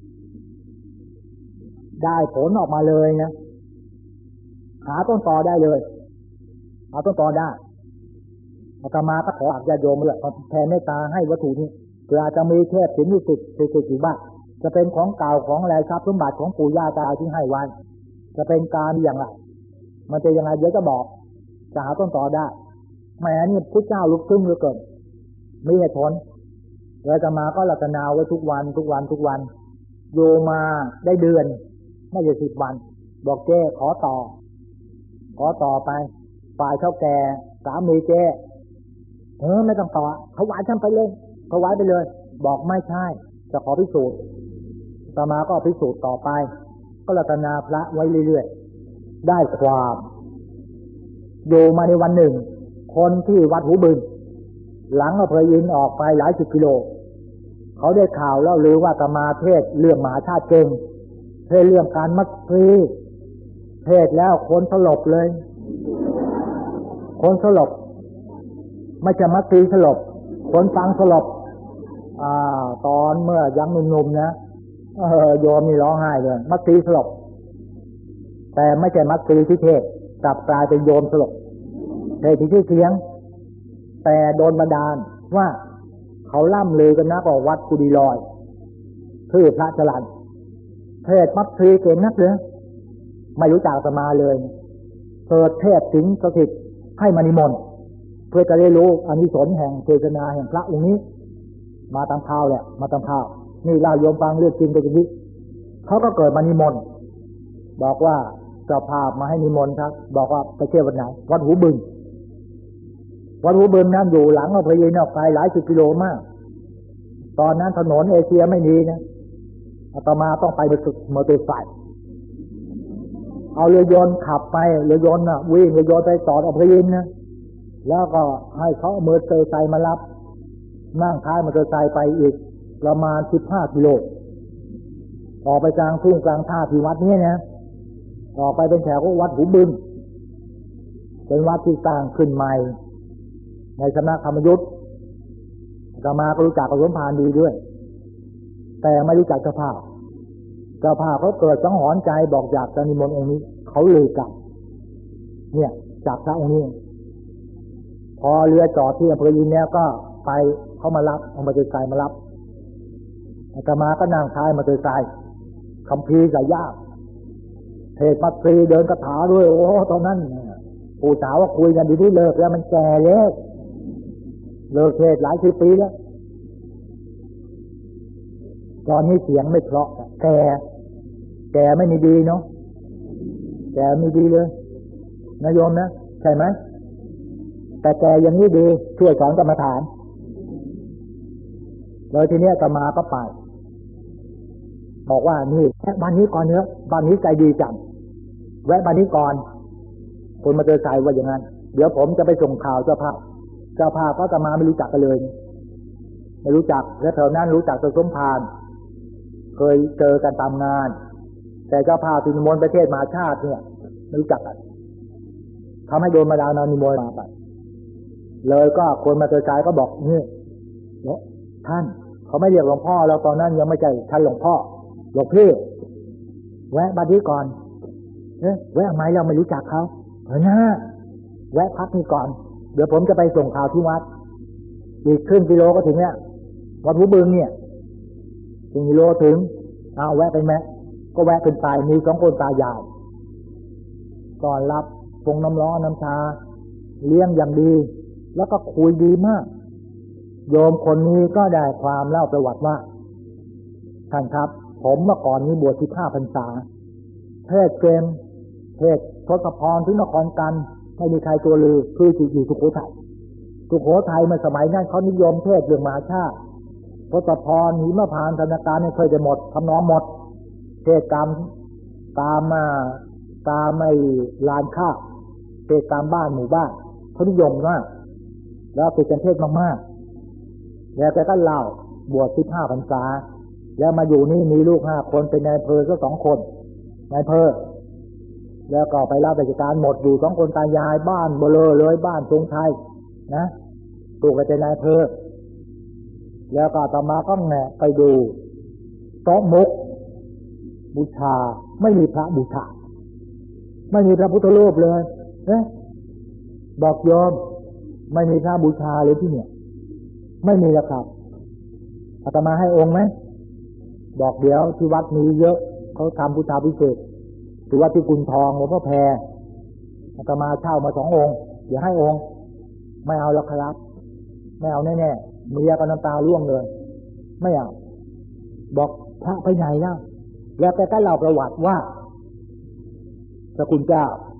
ได้ผลออกมาเลยนะหาต้นตอได้เลยหาต้นตอได้อาตมาก็ขอญาติโยมเลยแผ่เมตตาให้วัตถุนี้เพื่อจะมีเทพสิงห์อยู่ติดติดอยู่บ้านจะเป็นของเก่าของอะไรทรัพย์สมบัติของปู่ย่าตาที่ให้ไว้จะเป็นการอย่างไรมันจะยังไงเดี๋ยวจะบอกจะหาต้นตอได้แหมนี่พุทธเจ้าลุกขึ้นเหลือเกินมีเหตุผลแล้วจะมาก็รัตนาไว้ทุกวันทุกวันทุกวันโยมาได้เดือนไม่ใช่สิบวันบอกแก้ขอต่อขอต่อไปฝ่ายเท่าแก่สามีเจ๊เออไม่ต้องต่อถวายฉันไปเลยถวายไปเลยบอกไม่ใช่จะขอพิสูจน์ต่อมาก็พิสูจน์ต่อไปก็รัตนาพระไว้เรื่อยๆได้ความอยู่มาในวันหนึ่งคนที่วัดหูบึงหลังอำเภออินออกไปหลายสิบกิโลเขาได้ข่าวแล้วหรือว่าอาตมาเทศเรื่องมหาชาติเก่งเทศเรื่องการมัตสีเทศแล้วคนสลบเลยคนสลบไม่ใช่มัตสีสลบคนฟังสลบอ่าตอนเมื่อยังหนุ่มๆนะเออโยมนี่ร้องไห้เลยมัตสีสลบแต่ไม่ใช่มัตสีที่เทศกลับกลายเป็นโยมสลบเทศที่ชื่อเสียงแต่โดนบันดาลว่าเขาล่ำลือกันนะว่าวัดกุดีลอยคือพระจรัญเทศมัตสีเก่งนักเลยไม่รู้จักอาตมาเลยเกิดเทศถึงสถิตให้มานิมนต์เพื่อจะได้รู้อานิสงส์แห่งเทศนาแห่งพระองค์นี้มาตามข่าวแหละมาตามข่าวนี่เล่าโยมฟังเรื่องจริงเป็นจริงเขาก็เกิดมานิมนต์บอกว่าเจ้าภาพมาให้นิมนต์ครับบอกว่าไปเที่ยววัดไหนวัดหูบึงวัดหูบึงนั้นอยู่หลังอำเภอเยนออกไปหลายสิบกิโลมากตอนนั้นถนนเอเชียไม่มีนะอาตมาต้องไปบนมอเตอร์ไซค์เอาเรือยนต์ขับไปเรือยนต์น่ะวิ่งเรือยนต์ไปต่ออำเภอเยนนะแล้วก็ให้เขาเอามอเตอร์ไซค์มารับนั่งท้ายมอเตอร์ไซค์ไปอีกประมาณสิบห้ากิโลออกไปกลางทุ่งกลางท่าที่วัดนี้นะออกไปเป็นแถวก็วัดหูบึงเป็นวัดที่สร้างขึ้นใหม่ในสำนักธรรมยุทธ์อาตมาก็รู้จักกับหลวงพ่อดีด้วยแต่ไม่รู้จักเจ้าภาพเจ้าภาพเขาเกิดสังหรณ์ใจบอกอยากจะนิมนต์องค์นี้เขาเลยกันเนี่ยจากพระองค์นี้พอเรือจอดที่อำเภอยินแล้วก็ไปเขามารับเอามอเตอร์ไซค์มารับอาตมาก็นั่งท้ายมอเตอร์ไซค์คัมภีร์ใส่ย่ามเทศมัตสีเดินคาถาด้วยโอ้ตอนนั้นปู่สาวว่าคุยกันดีที่เลิกแล้วมันแก่แล้วเลิกเทศหลายสิบปีแล้วตอนนี้เสียงไม่เพราะแก่แก่ไม่มีดีเนาะแก่ไม่ดีเลยนายโยมนะใช่ไหมแต่แก่อย่างนี้ดีช่วยสอนกรรมฐานเลยทีนี้อาตมาก็ไปบอกว่านี่แวะบ้านนี้ก่อนเถอะบ้านนี้ใจดีจังแวะบ้านนี้ก่อนคนมาเจอใจว่าอย่างนั้นเดี๋ยวผมจะไปส่งข่าวเจ้าภาพเจ้าภาพก็อาตมาไม่รู้จักกันเลยไม่รู้จักและแถวนั้นรู้จักตัวสมภารเคยเจอกันตามงานแต่เจ้าภาพที่นิมนต์ประเทศมหาชาติเนี่ยไม่รู้จักกันทำให้โดนมาดาวนานิมนต์มาไปเลยก็คนมาเจอใจก็บอกนี่ท่านเขาไม่เรียกหลวงพ่อเราตอนนั้นยังไม่ใช่ท่านหลวงพ่อหลวงพี่แวะบ้านนี้ก่อนเอ๊ะแวะทำไมเราไม่รู้จักเขาเออนะแวะพักนี่ก่อนเดี๋ยวผมจะไปส่งข่าวที่วัดอีกครึ่งกิโลก็ถึงเนี่ยวัดหูบึงเนี่ยครึ่งกิโลถึงเอาแวะไปแม่ก็แวะเป็นไปมีสองคนตายายก่อนรับปรุงน้ำร้อนน้ำชาเลี้ยงอย่างดีแล้วก็คุยดีมากโยมคนนี้ก็ได้ความเล่าประวัติว่าท่านครับผมเมื่อก่อนนี้บวชสิบห้าพรรษาเทศเกมเทศทศพรถึงนครกันไม่มีใครตัวลือคืออยู่สุโขทัยสุโขทัยเมื่อสมัยนั้นเขานิยมเทศเรื่องมหาชาติทศพรหิมพานต์ธนาการเนี่ยเคยจะหมดทำนองหมดเทศตามตามมาตามไม่ลานข้าวเทศตามบ้านหมู่บ้านเขานิยมมากแล้วเป็นการเทศมากๆแล้วแกก็เล่าบวชสิบห้าพรรษาแล้วมาอยู่นี่มีลูกห้าคนเป็นนายอำเภอก็สองคนนายอำเภอแล้วก็ไปรับราชการหมดอยู่สองคนตายายบ้านเบลอเลยบ้านทรงไทยนะตัวก็เป็นนายอำเภอแล้วก็ต่อมาก็แงะไปดูโต๊ะมุกบูชาไม่มีพระบูชาไม่มีพระพุทธรูปเลยเอ๊ะบอกโยมไม่มีพระบูชาเลยที่เนี่ยไม่มีแล้วครับอาตมาให้องค์ไหมบอกเดี๋ยวที่วัดมีเยอะเขาทำบูชาพิเศษถือว่าที่กุญทองหลวงพ่อแพรอาตมาเช่ามาสององค์เดี๋ยวให้องค์ไม่เอาแล้วครับไม่เอาแน่ๆเมียก็น้ำตาร่วงเลยไม่เอาบอกพระไปไหนแล้วแล้วแกก็เล่าประวัติว่าพระคุณเจ้า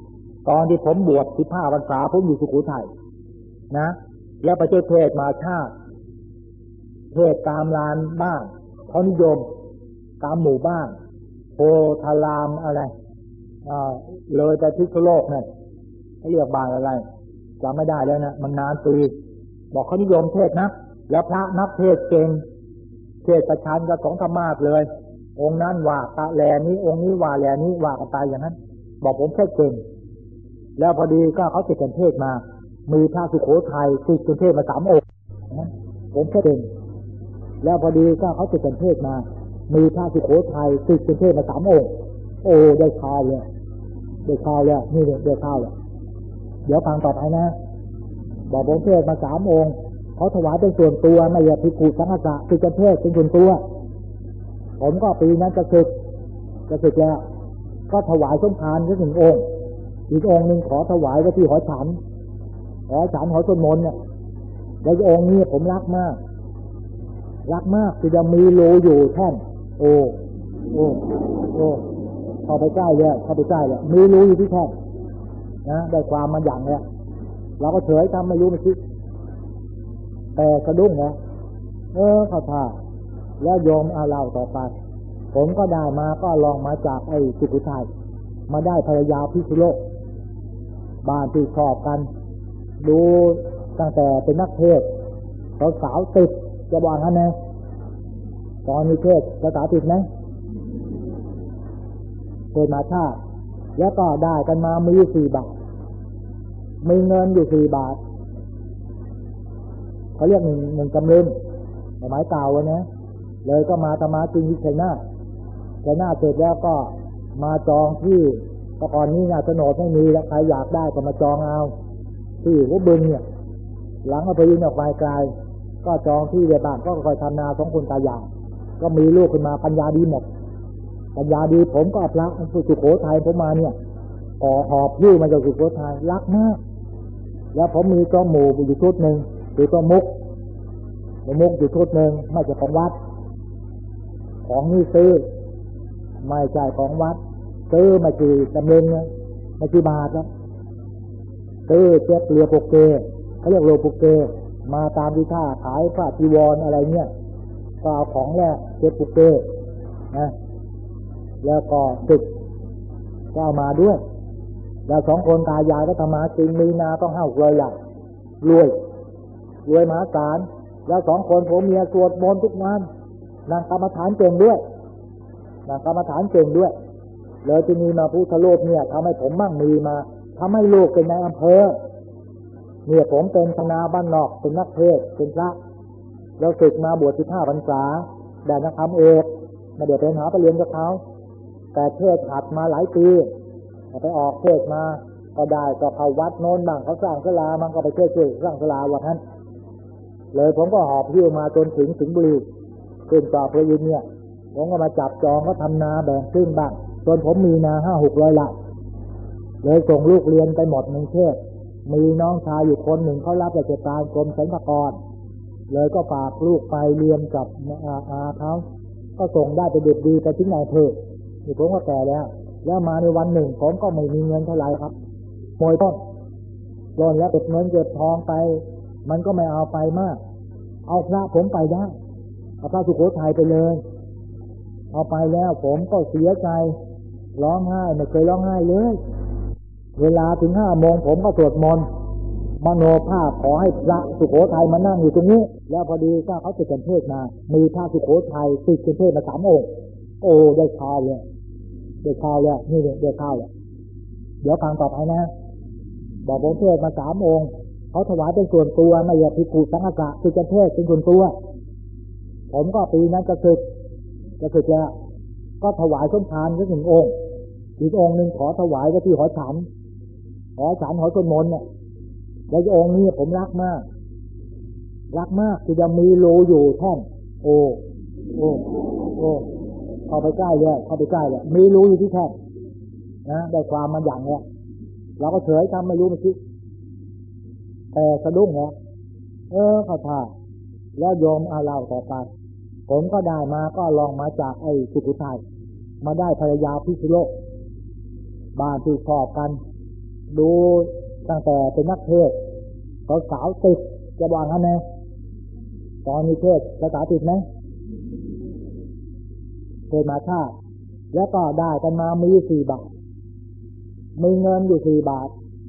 ตอนที่ผมบวชสิบห้าพรรษาผมอยู่สุโขทัยนะแล้วไปเจอเทศมาชาติเทศตามลานบ้างเขานิยมตามหมู่บ้านโพธารามอะไรอ่าเลยไปพิษณุโลกเนี่ยเขาเรียกบ้านอะไรจำไม่ได้แล้วนะมันนานปีบอกเขานิยมเทศนะแล้วพระนักเทศเก่งเทศประชันกับสองธรรมาสเลยองค์นั้นว่าตะแลนี้องค์นี้ว่าแลนี้ว่ากันไปอย่างนั้นบอกผมเทศเก่งแล้วพอดีก็เขาติดกันเทศมามีพระสุโขทัยติดกันเทศมาสามองค์ผมเทศเก่งแล้วพอดีก็เขาติดกันเทศมามีพระสุโขทัยติดกันเทศมาสามองค์โอ้ได้ข่าวเลยได้ข่าวแล้วนี่ได้ข่าวแล้วเดี๋ยวฟังต่อไปนะบอกผมเทศมาสามองค์เขาถวายเป็นส่วนตัวไม่ใช่ภิกขุสังฆะติดกันเทศเป็นส่วนตัวผมก็ปีนั้นจะศึกจะศึกแล้วก็ถวายสมภารแค่หนึ่งองค์อีกองค์หนึ่งขอถวายไว้ที่หอฉันหอฉันหอสวดมนต์เนี่ยแล้วองค์นี้ผมรักมากรักมากที่จะมีโลอยู่แท่นโอ้โอ้โอ้เข้าไปใกล้เลยเข้าไปใกล้เลยมีรูอยู่ที่แท่นนะได้ความมันอย่างเนี้ยเราก็เฉยทำไม่รู้ไม่คิดแต่สะดุ้งนะเออเข้าท่าแล้วโยมเอาเล่าต่อไปผมก็ได้มาก็ลองมาจากไอ้สุโขทัยมาได้ภรรยาพิษณุโลกบ้านที่ชอบกันดูตั้งแต่เป็นนักเทศสาวๆติดจะบอกงั้นนะตอนนี้เทศสาวๆติดไหมเทศมาชาติแล้วก็ได้กันมามีสี่บาทมีเงินอยู่สี่บาทเขาเรียกหนึ่งหนึ่งกำลึงสมัยเก่านะเลยก็มาตมาจริงที่ชัยนาทชัยนาทเสร็จแล้วก็มาจองที่แต่ก่อนนี้เนี่ยโฉนดไม่มีแล้วใครอยากได้ก็มาจองเอาที่หัวบึงเนี่ยหลังเอาไปยิงออกไปไกลก็จองที่เดียบ้านก็คอยทำนาสองคนตายายก็มีลูกขึ้นมาปัญญาดีหมดปัญญาดีผมก็พระสุโขทัยผมมาเนี่ยก่อหอบยิ้วมาจากสุโขทัยรักมากแล้วผมมีจอมหมู่อยู่ชุดหนึ่งคือตัวมุกมุกอยู่ชุดหนึ่งไม่ใช่ของวัดของนี่ซื้อไม่ใช่ของวัดซื้อมากี่จำเริญเนี่ยมากี่บาทแล้วซื้อเจ็ดเรือโปเกเขาเรียกโลโปเกมาตามที่ท่าขายผ้าจีวรอะไรเนี่ยก็เอาของแรกเจ็ดโปเกนะแล้วก็ติดก็เอามาด้วยแล้วสองคนตายายก็ทำมาจริงมีนาต้องห้าเลยใหญ่รวยรวยมหาศาลแล้วสองคนผมเมียสวดมนต์ทุกวันนางกรรมฐานเก่งด้วยนางกรรมฐานเก่งด้วยเลยที่มีมาพุทธโลกเนี่ยทำให้ผมมั่งมีมาทำให้ลูกเป็นนายอำเภอเนี่ยผมเป็นคณะบ้านนอกเป็นนักเทศเป็นพระแล้วศึกมาบวชสิบห้าพรรษาได้นักธรรมเอกมาเดี๋ยวไปหาไปเรียนกับเขาแต่เทศหัดมาหลายปีไปออกเทศมาก็ได้ก็เข้าวัดโน้นบ้างเขาสร้างศาลามันก็ไปเทศช่วยสร้างศาลาวันนั้นเลยผมก็หอบหิ้วมาจนถึงสิงห์บุรีขึ้นต่อพระยินเนี่ยผมก็มาจับจองก็ทำนาแบ่งครึ่งบ้างจนผมมีนาห้าหกร้อยละเลยส่งลูกเรียนไปหมดในเทศมีน้องชายอยู่คนหนึ่งเขารับราชการกรมสรรพากรเลยก็ฝากลูกไปเรียนกับอาอาเขาก็ส่งได้ไปเด็กดีไปที่ไหนเถอะนี่ผมก็แก่แล้วแล้วมาในวันหนึ่งผมก็ไม่มีเงินเท่าไหร่ครับโมยต้นโดนแล้วเก็บเงินเก็บทองไปมันก็ไม่เอาไปมากเอาพระผมไปได้เอาพระสุโขทัยไปเลยเอาไปแล้วผมก็เสียใจร้องไห้ไม่เคยร้องไห้เลยเวลาถึงห้าโมงผมก็สวดมนต์มโนภาพขอให้พระสุโขทัยมานั่งอยู่ตรงนี้แล้วพอดีก็เขาติดกันเทศมามีพระสุโขทัยติดกันเทศมาสามองค์โอ้ได้ข่าวเลยได้ข่าวแล้วนี่ได้ข่าวแล้วเดี๋ยวฟังต่อไปนะบอกผมเทศมาสามองค์เขาถวายเป็นส่วนตัวไม่ใช่ภิกขุสังฆะติดกันเทศเป็นส่วนตัวผมก็ปีนั้นจะศึกจะศึกแล้วก็ถวายสมภารแค่หนึ่งองค์อีกองค์หนึ่งขอถวายไว้ที่หอฉันหอฉันหอสวดมนต์เนี่ยแล้วองค์นี้ผมรักมากรักมากที่จะมีโลอยู่แท่นโอ้โอ้โอ้เข้าไปใกล้เลยเข้าไปใกล้เลยมีรูอยู่ที่แท่นนะได้ความมันอย่างเนี้ยเราก็เฉยทำไม่รู้ไม่คิดแต่สะดุ้งเนี่ยเออเข้าท่าแล้วโยมเอาเล่าต่อไปผมก็ได้มาก็ลองมาจากไอ้สุโขทัยมาได้ภรรยาพิษณุโลกบ้านที่ชอบกันดูตั้งแต่เป็นนักเทศก็สาวติดจะบอกงั้นนะตอนนี้เทศภาษาติดไหมเทศมาชาติแล้วก็ได้กันมามีสี่บาทมีเงินอยู่สี่บาท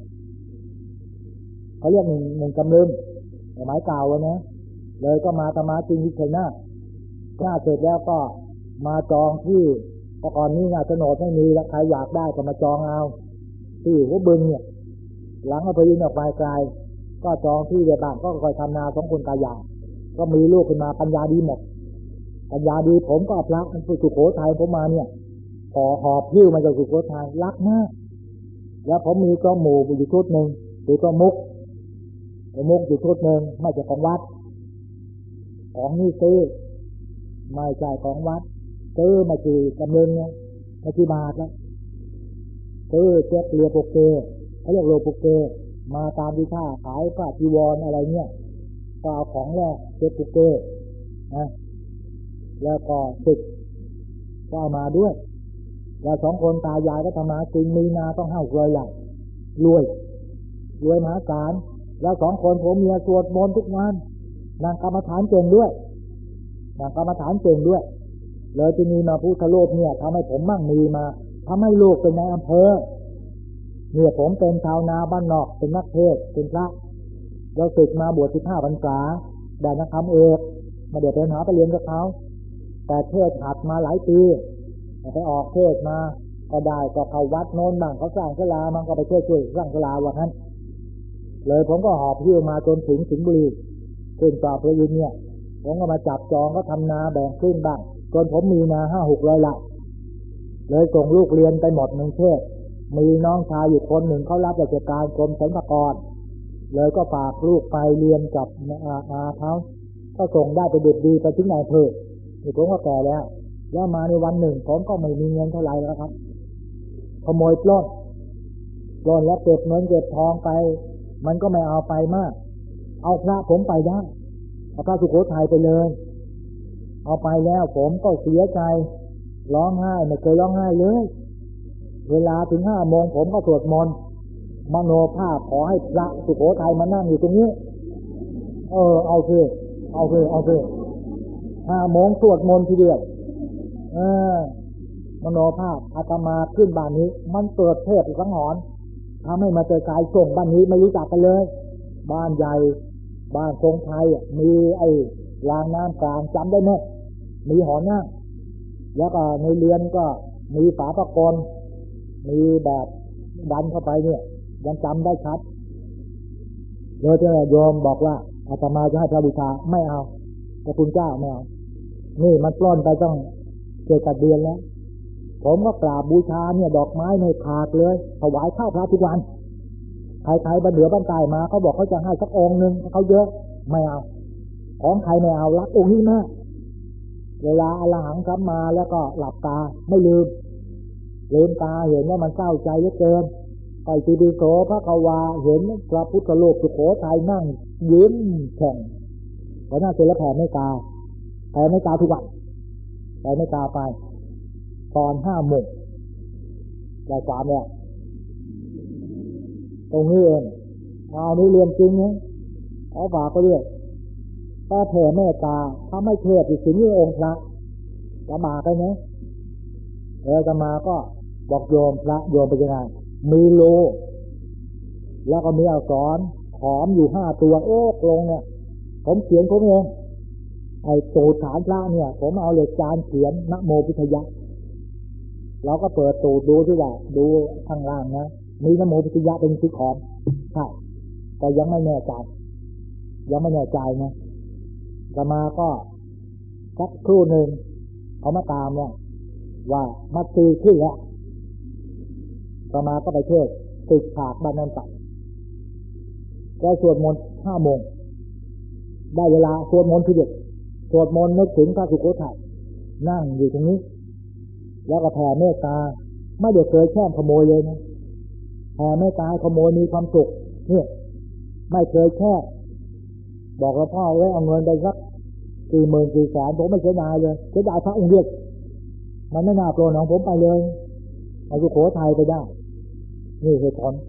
เขาเรียกหนึ่งหนึ่งจำลึงสมัยเก่าเลยนะเลยก็มาตมาจริงที่ชัยนาทหน้าเสร็จแล้วก็มาจองที่ก่อนนี้น่ะโฉนดไม่มีแล้วใครอยากได้ก็มาจองเอาที่หัวบึงเนี่ยหลังอำเภอยินออกไปไกลก็จองที่ได้บ้างก็คอยทำนาสองคนตายายก็มีลูกขึ้นมาปัญญาดีหมดปัญญาดีผมก็พระมันสุโขทัยผมมาเนี่ยขอหอบพิ้วมาจากสุโขทัยรักมากแล้วผมมีกล้องหมูอยู่ชุดหนึ่งคือกล้องมุกกล้องมุกอยู่ชุดหนึ่งไม่ใช่ของวัดของนี่ซื้อไม่ใช่ของวัดซื้อมากี่กำเนิดเนี่ยมากี่บาทแล้วซื้อเจ็ดเรือโปเกเขาเรียกเรือโปเกมาตามที่ท่าขายผ้าจีวรอะไรเนี่ยก็เอาของแรกเจ็ดโปเกนะแล้วก็ติดก็เอามาด้วยแล้วสองคนตายายก็ทำมาจริงมีนาต้องห้ารวยใหญ่รวยรวยมหาศาลแล้วสองคนผมเมียสวดมนต์ทุกวันนางกรรมฐานเก่งด้วยนางกรรมฐานเก่งด้วยเลยจะมีมาพุทธโลกเนี่ยทำให้ผมมั่งมีมาทำให้ลูกเป็นนายอำเภอเนี่ยผมเป็นชาวนาบ้านนอกเป็นนักเทศเป็นพระแล้วศึกมาบวชสิบห้าพรรษาได้นักธรรมเอกมาเดี๋ยวไปหาไปเรียนกับเขาแต่เทศหัดมาหลายปีไปออกเทศมาก็ได้ก็เข้าวัดโน้นบ้างเขาสร้างศาลามันก็ไปช่วยช่วยสร้างศาลาว่างั้นเลยผมก็หอบหิ้วมาจนถึงสิงห์บุรีขึ้นต่อพระยินเนี่ยผมก็มาจับจองก็ทำนาแบ่งครึ่งบ้างจนผมมีนาห้าหกร้อยไร่เลยส่งลูกเรียนไปหมดหนึ่งเทศมีน้องชายอยู่คนหนึ่งเขารับราชการกรมสรรพากรเลยก็ฝากลูกไปเรียนกับอาอาเขาก็ส่งได้ไปเด็ดดีไปถึงนายอำเภอนี่ผมก็แก่แล้วแล้วมาในวันหนึ่งผมก็ไม่มีเงินเท่าไหร่แล้วครับขโมยปล้นปล้นแล้วเก็บเงินเก็บทองไปมันก็ไม่เอาไปมากเอาพระผมไปได้เอาพระสุโขทัยไปเลยเอาไปแล้วผมก็เสียใจร้องไห้ไม่เคยร้องไห้เลยเวลาถึงห้าโมงผมก็สวดมนต์มโนภาพขอให้พระสุโขทัยมานั่งอยู่ตรงนี้เออเอาสิเอาสิเอาสิห้าโมงสวดมนต์ทีเดียวเออมโนภาพอาตมาขึ้นบ้านนี้มันเกิดเทพสังหรณ์ทำให้มาเจอกายส่งบ้านนี้ไม่รู้จักกันเลยบ้านใหญ่บ้านทรงไทยมีไอ้รางน้ำกลางจำได้ไหมมีหอนั่งแล้วก็ในเรือนก็มีฝาประกรมีแบบดันเข้าไปเนี่ยยังจำได้ชัดเลยจะโยมบอกว่าอาตมาจะให้พระบูชาไม่เอาพระคุณเจ้าไม่เอานี่มันปล้นไปต้องเจ็ดเดือนแล้วผมก็กราบบูชาเนี่ยดอกไม้ในถาดเลยถวายข้าวพระทุกวันใครๆบ้านเหนือบ้านใต้มาเขาบอกเขาจะให้สักองค์นึงเขาเยอะไม่เอาของใครไม่เอารักองค์นี้มากเวลาอรหังครับมาแล้วก็หลับตาไม่ลืมลืมตาเห็นว่ามันเศร้าใจเหลือเกินไอ้ติปิโสพระกวาเห็นพระพุทธโลกสุโขทัยนั่งยิ้มแข่งพอหน้าเสร็จแล้วแผ่เมตตาแผ่เมตตาทุกวันแผ่เมตตาไปตอนห้าโมงได้ความเนี่ยตรงนี้เองเอานี้เรียนจริงนะเอาฝากก็เรียกแต่แผ่เมตตาถ้าไม่เทศอีกสิ่งนี้องค์พระจะมาไปไหมเออจะมาก็บอกโยมพระโยมเป็นยังไงมีโลแล้วก็มีอักษรหอมอยู่ห้าตัวโอ้ลงเนี่ยผมเขียนผมเองไอ้ตูดฐานพระเนี่ยผมเอาเหล็กจานเขียนนะโมพุทธายะเราก็เปิดตูดดูที่ว่าดูข้างล่างนะมีนะโมพุทธายะเป็นสีขอมใช่แต่ยังไม่แน่ใจยังไม่แน่ใจนะจะมาก็สักครู่หนึ่งเขามาตามเนี่ยว่ามัดตีขึ้นแล้วต่อมาก็ไปเทศติดฉากบ้านนั้นไปก็สวดมนต์ห้าโมงได้เวลาสวดมนต์ทีเดียวสวดมนต์นึกถึงพระสุโขทัยนั่งอยู่ตรงนี้แล้วก็แผ่เมตตาไม่ได้เคยแช่งขโมยเลยนะแผ่เมตตาขโมยมีความสุขเนี่ยไม่เคยแช่บอกแล้วพ่อไว้เอาเงินไปสักสี่หมื่นสี่แสนผมไม่เสียดายเลยเสียดายพระองค์เดียวมันไม่น่าโปรดของผมไปเลยเอาสุโขทัยไปได้นี่เหตุผล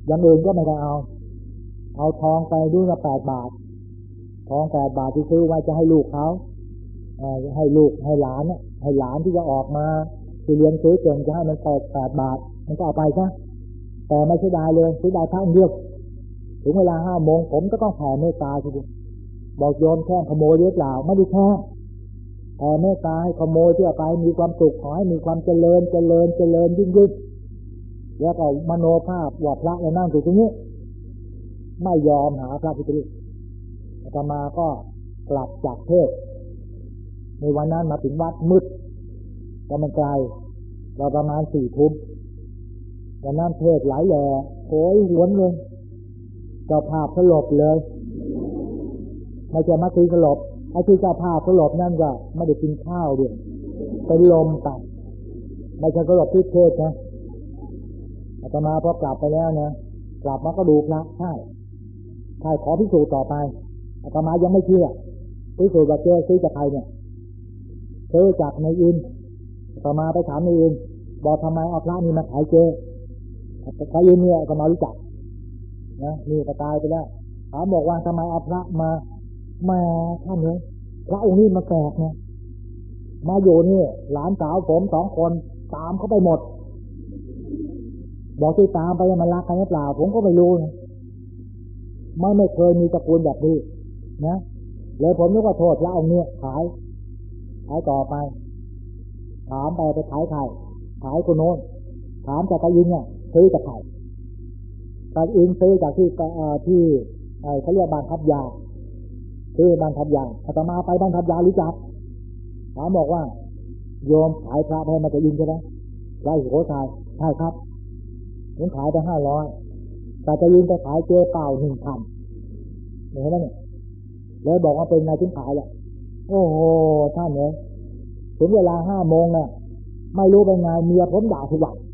อย่างอื่นก็ไม่ได้เอาเอาทองไปด้วยละแปดบาททองแปดบาทที่ซื้อไว้จะให้ลูกเขาให้ลูกให้หลานให้หลานที่จะออกมาที่เรียนซื้อเก่งจะให้มันแปดแปดบาทมันก็เอาไปซะแต่ไม่ใช่ได้เลยซื้อได้ทั้งเดียวถึงเวลาห้าโมงผมก็ต้องแผ่เมตตาทีเดียวบอกโยมแค่ขโมยหรือเปล่าไม่ได้แค่แผ่เมตตาให้ขโมยที่เอาไปมีความสุขขอให้มีความเจริญเจริญเจริญยิ่งยิ่งแล้วก็มโนภาพว่าพระในนั่งอยู่ตรงนี้ไม่ยอมหาพระพุทธรูปอาตมาก็กลับจากเทศในวันนั้นมาถึงวัดมืดก็มันไกลเราประมาณสี่ทุ่มวันนั้นเทศหลายแหล่โอยหวนเลยเจ้าภาพสลบเลยไม่ใช่มาตีสลบไอ้ที่เจ้าภาพสลบนั่นก็ไม่ได้กินข้าวด้วยเป็นลมไปไม่ใช่สลบที่เทศนะอาตมาพอกลับไปแล้วนะกลับมาก็ดูพระใช่ใช่ขอพิสูจน์ต่อไปอาตมายังไม่เชื่อพิสูจน์ว่าเจซื้อจากใครเนี่ยซื้อจากในอินอาตมาไปถามในอินบอกทำไมเอาพระนี่มาขายเจแต่ใครอินเนี่ยอาตมารู้จักนะนี่ก็ตายไปแล้วถามบอกว่าทำไมเอาพระมามาท่านเนี่ยพระองค์นี้มาแตกเนี่ยมาอยู่นี่หลานสาวผมสองคนตามเขาไปหมดบอกที่ตามไปมันรักกันหรือเปล่าผมก็ไม่รู้นะไม่ไม่เคยมีตระกูลแบบนี้นะเลยผมนึกว่าโทษพระองค์นี้ขายขายต่อไปถามไปไปขายใครขายคนโน้นถามจากตาอินเนี่ยซื้อจากใครตาอินซื้อจากที่ที่เขาเรียกบ้านทับยาซื้อบ้านทับยาอาตมาไปบ้านทับยารู้จักถามบอกว่าโยมขายพระให้มาจากอินใช่ไหมไร่หัวชายใช่ครับผมขายไปห้าร้อยแต่จะยินไปขายเจ๊เปล่าหนึ่งพันเห็นไหมเนี่ยเลยบอกว่าเป็นไงถึงขายแหละโอ้โหท่านเนี่ยถึงเวลาห้าโมงเนี่ยไม่รู้เป็นไงเมียผมด่าทุกวัน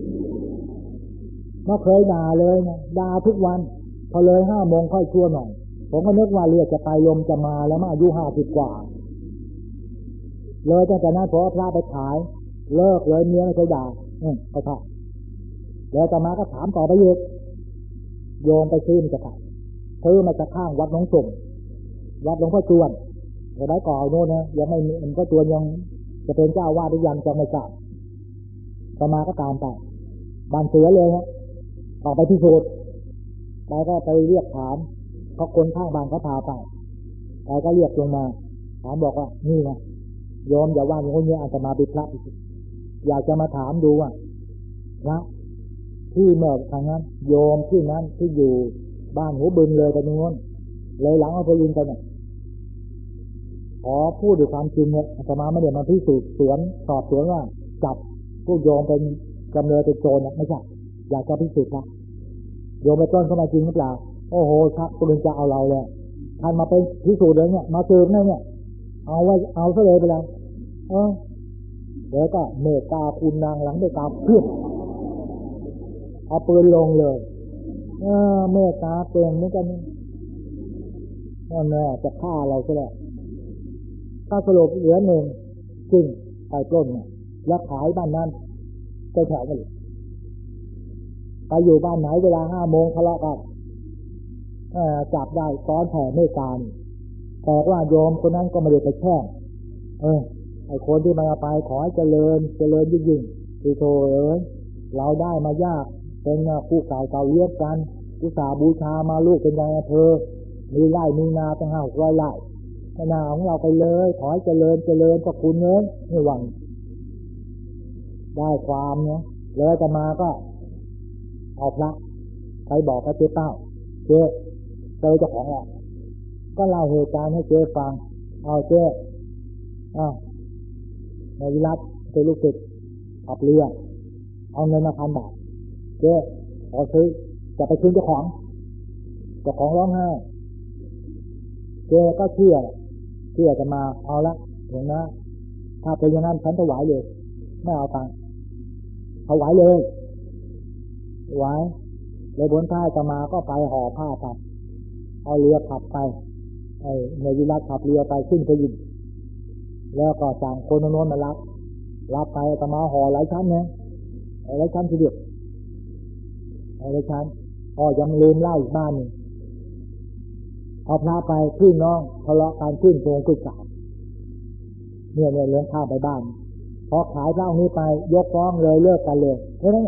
ไม่เคยด่าเลยนะด่าทุกวันพอเลยห้าโมงค่อยชั่วหน่อยผมก็นึกว่าเรียกจะไปลมจะมาแล้วมาอายุห้าสิบกว่าเลยตั้งแต่นั้นพอพระไปขายเลิกเลยเมียไม่เคยด่าอืมเขาค่ะแล้วจะมาก็ถามต่อไปอีกโยงไปซื้อมาจากไหนซื้อมาจากข้างวัดหนองสุ่มวัดหลวงพ่อจวนแต่ได้ก่อนโน่นนะยังไม่มีหลวงพ่อจวนยังจะเป็นเจ้าวาดหรือยังจะไม่ทราบจะมาก็ตามไปบ้านเสือเลยฮะต่อไปที่สุดแล้วก็ไปเรียกถามเขาคนข้างบ้านเขาพาไปแล้วก็เรียกลงมาถามบอกว่านี่นะโยมอย่าว่าอย่างนี้อาจจะมาเป็นพระอีกอยากจะมาถามดูว่าพระที่เมื่อทางนั้นโยมที่นั้นที่อยู่บ้านหัวบึงเลยไปตรงนู้นเลยหลังเอาไปยิงไปเนี่ยขอพูดด้วยความจริงเนี่ยอาตมาไม่ได้มาพิสูจน์สวนสอบสวนว่าจับผู้โยมเป็นจำเลยเป็นโจรนะไม่ใช่อยากจะพิสูจน์ครับโยมไปต้นเข้ามาจริงหรือเปล่าโอ้โหครับคุณจะเอาเราเลยท่านมาเป็นพิสูจน์เลยเนี่ยมาเจอเนี่ยเนี่ยเอาไว้เอาซะเลยไปแล้วเออเดี๋ยวก็เมตตาคุณนางหลังเมตตาเพื่อนเอาปืนลงเลยเออเมตตาเปลี่ยนเหมือนกันนั่นแหละจะฆ่าเราซะแล้วถ้าสรุปเหลือหนึ่งจริงไปปล้นเนี่ยแล้วขายบ้านนั้นไปแถวกันเลยไปอยู่บ้านไหนเวลาห้าโมงทะเลาะกันจับได้ซ้อนแผ่เมตตาแต่ว่าโยมคนนั้นก็ไม่ได้ไปแช่งเออไอ้คนที่มาไปขอให้เจริญเจริญยิ่งยิ่งคือโธ่เอ้ยเราได้มายากเป็นผู้เก่าเก่าเลี้ยงกันอุตส่าห์บูชามาลูกเป็นยังไงเธอมีไร่มีนาตั้งห้าร้อยไร่นาของเราไปเลยขอให้เจริญเจริญก็คุณเนื้อไม่หวังได้ความเนี้ยแล้วจะมาก็เอาพระไปบอกพระเจ้าเต้าเจ้เจอเจ้าของแหละก็เล่าเหตุการณ์ให้เจ้ฟังเอาเจ้อ้าวในวิรัตเป็นลูกศิษย์ขับเรือเอาเงินมาพันบาทเจ้ขอซื้อจะไปคืนเจ้าของเจ้าของร้องไห้เจ้ก็เชื่อเชื่อจะมาเอาละถึงนะถ้าเป็นอย่างนั้นฉันถวายเลยไม่เอาตังค์ถวายเลยถวายเลยบนท้ายจะมาก็ไปห่อผ้าไปเอาเรือขับไปไอ้ในวิรัตขับเรือไปขึ้นไปยิงแล้วก็สั่งคนโน้นมารับรับไปจะมาห่อหลายชั้นนะหลายชั้นทีเดียวหลายชั้นอ๋อยังลืมเล่าอีกบ้านนึงเอาพระไปพี่น้องทะเลาะกันขึ้นโรงขึ้นศาลเนี่ยเนี่ยเลี้ยงข้าวไปบ้านพอขายพระองค์นี้ไปยกฟ้องเลยเลิกกันเลยเห็นไหม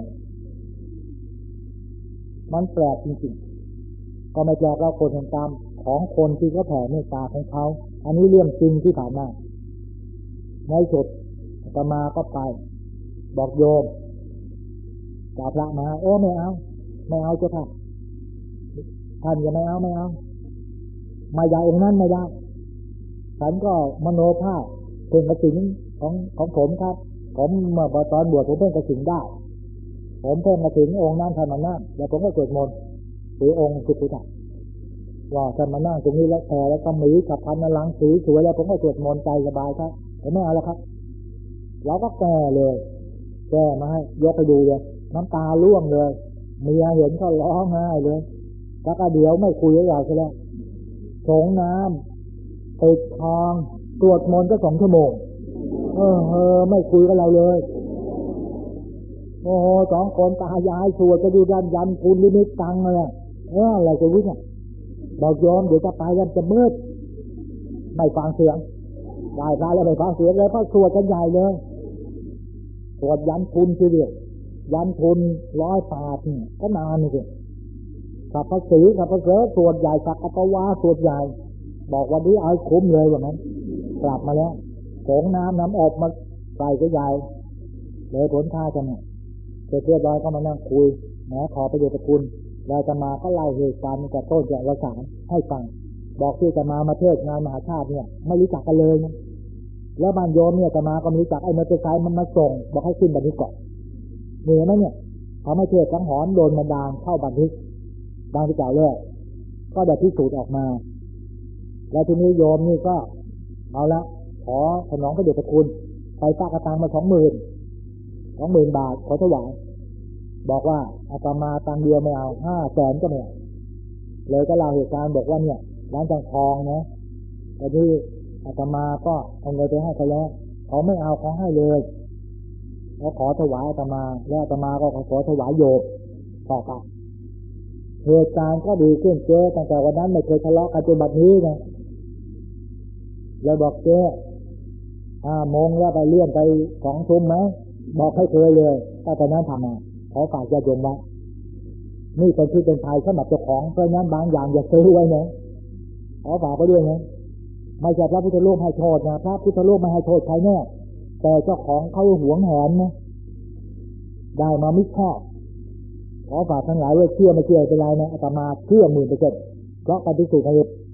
มันแปลกจริงๆก็ไม่แปลกเราคนของกรรมของคนที่เขาแผ่เมตตาของเขาอันนี้เรื่องจริงที่ผ่านมาในสุดอาตมาก็ไปบอกโยมจับพระมาโอ้ไม่เอาไม่เอาเจ้าค่ะท่านจะไม่เอาไม่เอามาใหญ่องค์นั้นไม่ได้ฉันก็มโนภาพเป็นกระสิงของของผมครับผมเมื่อตอนบวชผมเป็นกระสิงได้ผมเป็นกระสิงองค์นั้นท่านมานั่งแล้วผมก็สวดมนต์หรือองค์สุดท้ายว่าท่านมานั่งตรงนี้แล้วแผ่แล้วก็มีขับพันนลังสีสวยแล้วผมก็สวดมนต์ใจสบายครับผมไม่เอาแล้วครับเราก็แก้เลยแก้มาให้ยกไปดูเลยน้ำตาร่วงเลยเมียเห็นก็ร้องไห้เลยแล้วก็เดี๋ยวไม่คุยกับเราซะแล้วสงน้ำติดทองตรวจมนต์ก็สองชั่วโมงเออเออไม่คุยกับเราเลยโอ้โหสองคนตายายสวดจะดูยันยันคุณลิมิตตังเลยเอออะไรจะวิ่งอ่ะบอกยอมเดี๋ยวจะไปยันจะมืดไม่ฟังเสียงได้พระแล้วไม่ฟังเสียงเลยเพราะสวดกันใหญ่เลยสวดยันคุณทีเดียวยันคุณร้อยปาดนี่ก็นานนี่สิสัพพสีสัพพเสสวดใหญ่สักกะวาสวดใหญ่บอกวันนี้เอาคุ้มเลยว่างั้นกลับมาแล้วสงน้ำน้ำอบมาใส่ก็ใหญ่เลยผลท่ากันเนี่ยเสร็จเรียบร้อยก็มานั่งคุยนะขอประโยชน์คุณแล้วจะมาก็เล่าเหตุการณ์จากต้นจากวสานให้ฟังบอกที่จะมามาเทศงานมหาชาติเนี่ยไม่รู้จักกันเลยนะแล้วบ้านโยมเนี่ยจะมาก็ไม่รู้จักไอ้มอเตอร์ไซค์มันมาส่งบอกให้ขึ้นบันทึกก่อนเหนื่อยไหมเนี่ยเขาไม่เทศสังหรณ์โดนบันดาลเข้าบันทึกดังที่กล่าวเลยก็ได้พิสูจน์ออกมาแล้วทีนี้โยมนี่ก็เอาละขอสนองพระเดชพระคุณไปฝากกระตังมาสองหมื่นสองหมื่นบาทขอถวายบอกว่าอาตมาตังเดียวไม่เอาห้าแสนก็ไม่เอาเลยก็เล่าเหตุการณ์บอกว่าเนี่ยร้านจังทองนะแต่ที่อาตมาก็เอาเงินไปให้เขาแล้วเขาไม่เอาเขาให้เลยเขาขอถวายอาตมาแล้วอาตมาก็ขอถวายโยมต่อไปเหตุการณ์ก็ดีขึ้นเจ๊ตั้งแต่วันนั้นไม่เคยทะเลาะกันจนบัดนี้นะเลยบอกเจ๊ห้าโมงแล้วไปเลื่อนไปสองทุ่มไหมบอกให้เคยเลยตั้งแต่นั้นทำมาขอฝากญาติโยมไว้นี่เป็นที่เป็นภัยสำหรับเจ้าของเพราะนั้นบางอย่างอย่าซื้อไว้นะขอฝากไปด้วยนะไม่ใช่พระพุทธรูปให้โทษนะพระพุทธรูปไม่ให้โทษใครแน่แต่เจ้าของเขาหวงแหนนะได้มาไม่ชอบขอฝากทั้งหลายว่าเชื่อไม่เชื่อเป็นไรนะอาตมาเชื่อหมื่นเปอร์เซ็นต์เพราะปฏิสูจน์ใน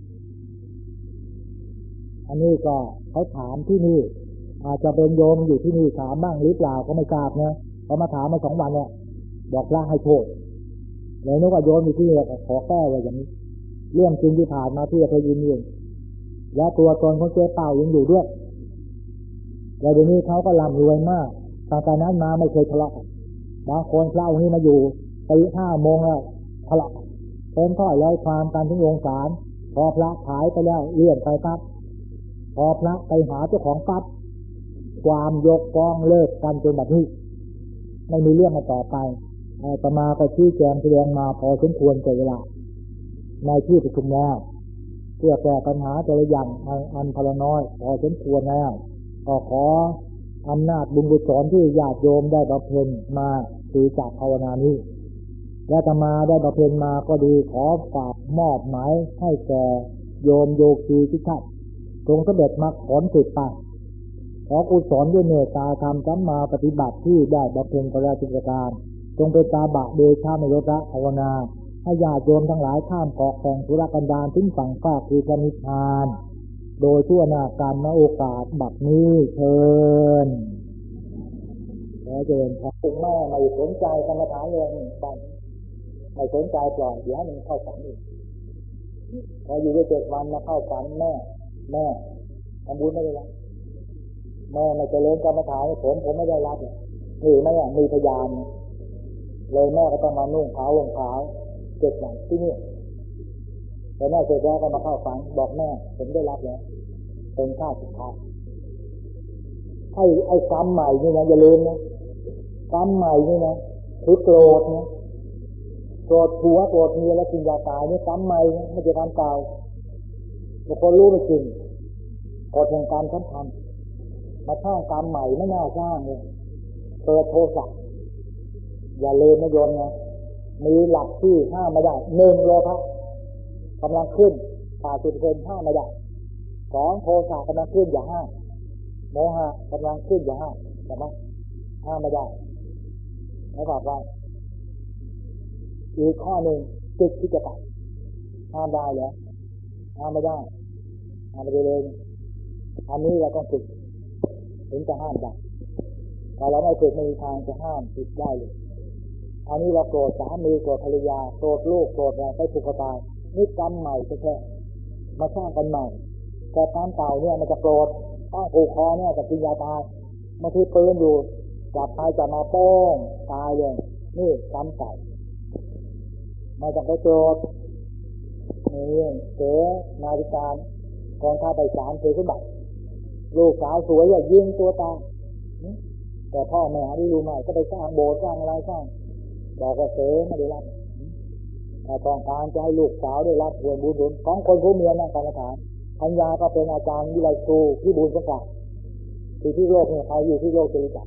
อันนี้ก็เขาถามที่นี่อาจจะเป็นโยมอยู่ที่นี่ถามบ้างหรือเปล่าก็ไม่ทราบนะเขามาถามมาสองวันเนี่ยบอกพระให้โทษเลยนึกว่าโยมอยู่ที่นี่ขอแก้ไว้อย่างนี้เรื่องจริงที่ผ่านมาที่เคยยืนยันและตัวตนของเจ๊เป่ายังอยู่ด้วยแล้วเดี๋ยวนี้เขาก็ร่ำรวยมากตั้งแต่นั้นมาไม่เคยทะเลาะกันบางคนพระองค์นี้มาอยู่ตีห้าโมงแล้วทะเลาะเป็นข้อร้อยความกันถึงองค์ศาลพอพระขายไปแล้วเลื่อนไปปั๊บพอพระไปหาเจ้าของปั๊บความยกฟ้องเลิกกันจนแบบนี้ไม่มีเรื่องมาต่อไปอาตมาก็ชี้แจงแสดงมาพอสมควรแก่เวลาในที่ประชุมแล้วเพื่อแก้ปัญหาแต่ละอย่างอันพลน้อยพอสมควรแล้วก็ขออำนาจบุญกุศลที่ญาติโยมได้บำเพ็ญมาถือจากภาวนานี้และอาตมาได้บำเพ็ญมาก็ดีขอฝากมอบหมายให้แก่โยมโยคีทุกท่านจงสำเร็จมรรคผลสืบไปขอกุศลด้วยเมตตาธรรมสัมมาปฏิบัติที่ได้บำเพ็ญประราชการจงเป็นตาบะเดชะมยระภาวนาให้ญาติโยมทั้งหลายข้ามเกาะแก่งธุรกันดารถึงฝั่งฟ้าคือพระนิพพานโดยทั่วหน้าการณโอกาสบัดนี้เชิญแล้วเจริญพรคุณแม่ไม่สนใจกรรมฐานเรื่องนี้ไปไม่สนใจปล่อยเดี๋ยวมันเข้าฝันอีกพออยู่ได้เจ็ดวันมาเข้าฝันแม่แม่ทำบุญไม่ได้รับแม่ไม่เจริญกรรมฐานผมผมไม่ได้รับนี่แม่มีพยานเลยแม่ก็ต้องมานุ่งขาวห่มขาวเจ็ดวันที่นี่แต่แม่เสร็จแล้วก็มาเข้าฝันบอกแม่ผมได้รับแล้วเป็นข้าสุดท้ายไอ้ไอ้กรรมใหม่นี่นะอย่าลืมนะกรรมใหม่นี่นะคือโกรธนะโกรธผัวโกรธเมียแล้วกินยาตายนี่กรรมใหม่ไม่ใช่กรรมเก่าบางคนรู้ไม่จริงกฎแห่งกรรมสำคัญมาสร้างกรรมใหม่ไม่น่าสร้างเลยเกิดโทสะอย่าลืมนะโยมนะมีหลักที่ห้ามไม่ได้หนึ่งโลภะกำลังขึ้นป่าสิบเปอร์เซ็นต์ห้ามไม่ได้สองโทสะกำลังขึ้นอย่าห้ามโมหะกำลังขึ้นอย่าห้ามใช่ไหมห้ามไม่ได้ไม่บอกว่าอีกข้อหนึ่งจิตที่จะตัดห้ามได้เหรอห้ามไม่ได้ห้ามไม่ได้เลยอันนี้เราต้องฝึกถึงจะห้ามได้แต่เราไม่ฝึกไม่มีทางจะห้ามจิตได้เลยอันนี้เราโกรธสามีโกรธภรรยาโกรธลูกโกรธอะไรไปผูกคอตายนี่กรรมใหม่แค่มาสร้างกันใหม่แต่กรรมเก่าเนี่ยมันจะโกรธต้องผูกคอเนี่ยจะกินยาตายบางทีปืนอยู่จับไปจับมาโป้งตายเลยนี่กรรมเก่ามาจากไปโกรธนี่เก๋นาฬิกากองทัพไปสามเสือขึ้นบัตรลูกสาวสวยอย่ายิงตัวตายแต่พ่อแม่หาได้รู้ไหมก็ไปสร้างโบสถ์สร้างอะไรสร้างบอกว่าเก๋ไม่ได้รับแต่ต้องการจะให้ลูกสาวได้รับส่วนบุญของคนผู้เมียนะกรรมฐานปัญญาก็เป็นอาจารย์วิไลครูที่บุญสังกัดที่ที่โลกเนี่ยใครอยู่ที่โลกจะรู้จัก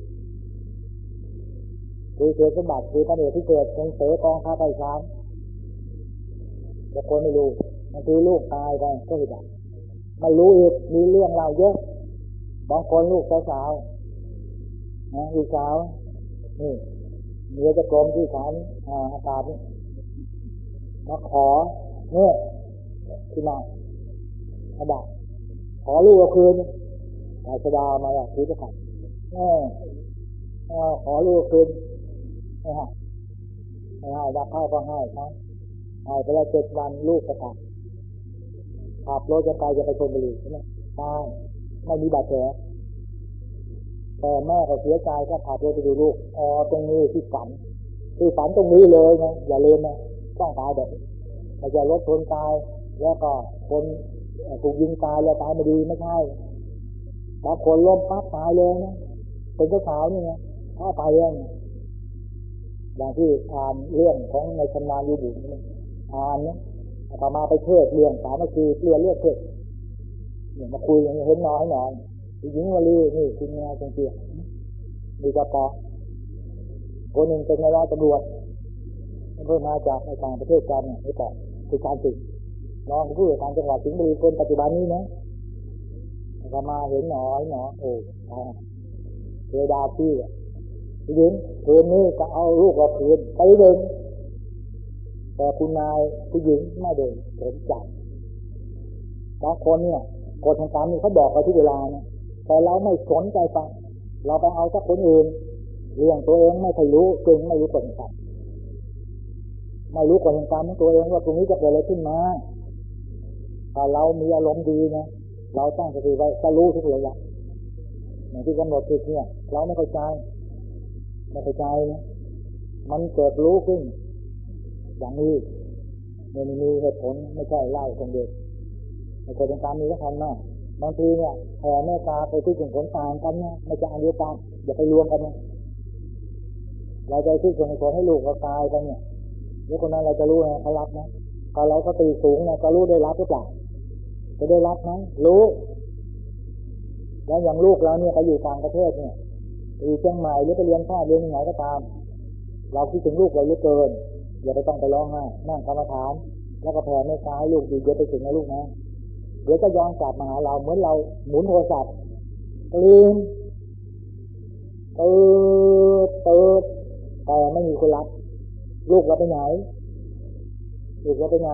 คือเกิดสมบัติคือพระเดชที่เกิดเป็นเสกองทัพไปสามแต่คนไม่รู้บางทีลูกตายไปก็ไม่ได้ไม่รู้อีกมีเรื่องราวเยอะบางคนลูกสาวๆนะลูกสาวนี่เมียจะกรมที่ฐานอากาศนี่มาขอเนี่ยที่มาอาดาขอลูกเอาคืนอาสดามาอ่ะคือจะขัดเออเออขอลูกคืนไม่ให้ไม่ให้ดักเข้าก็ให้นะให้ไปแล้วเจ็ดวันลูกกระตัดขับรถจะไปจะไปชลบุรีใช่ไหมตายไม่มีบาดแผลแต่แม่ก็เสียใจก็ขับรถไปดูลูกอ๋อตรงนี้ที่ฝันที่ฝันตรงนี้เลยนะอย่าลืมนะต้องตายแบบไม่ใช่รถชนตายแล้วก็คนถูกยิงตายแล้วตายไม่ดีไม่ใช่บางคนล้มปั๊บตายเลยนะเป็นเจ้าสาวนี่นะถ้าตายเองอย่างที่อ่านเรื่องของในชำนาญยูบุญอ่านเนี่ยต่อมาไปเทศเรื่องสามัคคีเรื่องเลือกเทศเนี่ยมาคุยอย่างนี้เห็นน้อยหน่อยหญิงวลีนี่คุณงานจริงๆมีกระป๋อคนหนึ่งเป็นนายตำรวจเพิ่มมาจากในต่างประเทศกันเนี่ยไม่ต่อคือการศึกน้องผู้ว่าการจังหวัดสิงห์บุรีคนปัจจุบันนี้นะก็มาเห็นหน่อยหน่อโอ้เทวดาที่ผู้หญิงคืนนี้ก็เอาลูกเราคืนไปเดินแต่คุณนายผู้หญิงไม่เดินสนใจบางคนเนี่ยกฎทางการนี่เขาบอกไปทุกเวลานะแต่เราไม่สนใจฟังเราไปเอาจากคนอื่นเรื่องตัวเองไม่เคยรู้จริงไม่รู้กฎทางการไม่รู้กฎแห่งกรรมของตัวเองว่าตรงนี้จะเกิดอะไรขึ้นมาถ้าเรามีอารมณ์ดีนะเราตั้งสติไว้จะรู้ทุกเรื่องอย่างที่กำหนดจิตเนี่ยเราไม่เข้าใจไม่เข้าใจนะมันเกิดรู้ขึ้นอย่างนี้มันมีเหตุผลไม่ใช่เล่าคนเดียวในกฎแห่งกรรมมีก็ทันมากบางทีเนี่ยแผ่เมตตาไปที่ผลต่างกันนะไม่ใช่อันเดียวกันอย่าไปรวมกันนะเราจะที่ส่งผลให้ลูกเราตายกันเนี่ยแล้วคนนั้นเราจะรู้ไงเขารับนะถ้าเราก็ตีสูงเนี่ยจะรู้ได้รับหรือเปล่าจะได้รับไหมรู้แล้วอย่างลูกเราเนี่ยไปอยู่ต่างประเทศเนี่ยอยู่เชียงใหม่หรือไปเรียนแพทย์เรียนที่ไหนก็ตามเราคิดถึงลูกเราเยอะเกินอย่าไปต้องไปร้องไห้นั่งกรรมฐานแล้วก็แผ่เมตตาให้ลูกดีเดี๋ยวไปถึงนะลูกนะเดี๋ยวจะย้อนกลับมาหาเราเหมือนเราหมุนโทรศัพท์ตื่นตื่นตื่นแต่ไม่มีคนรับลูกเราไปไหนลูกเราไปไหน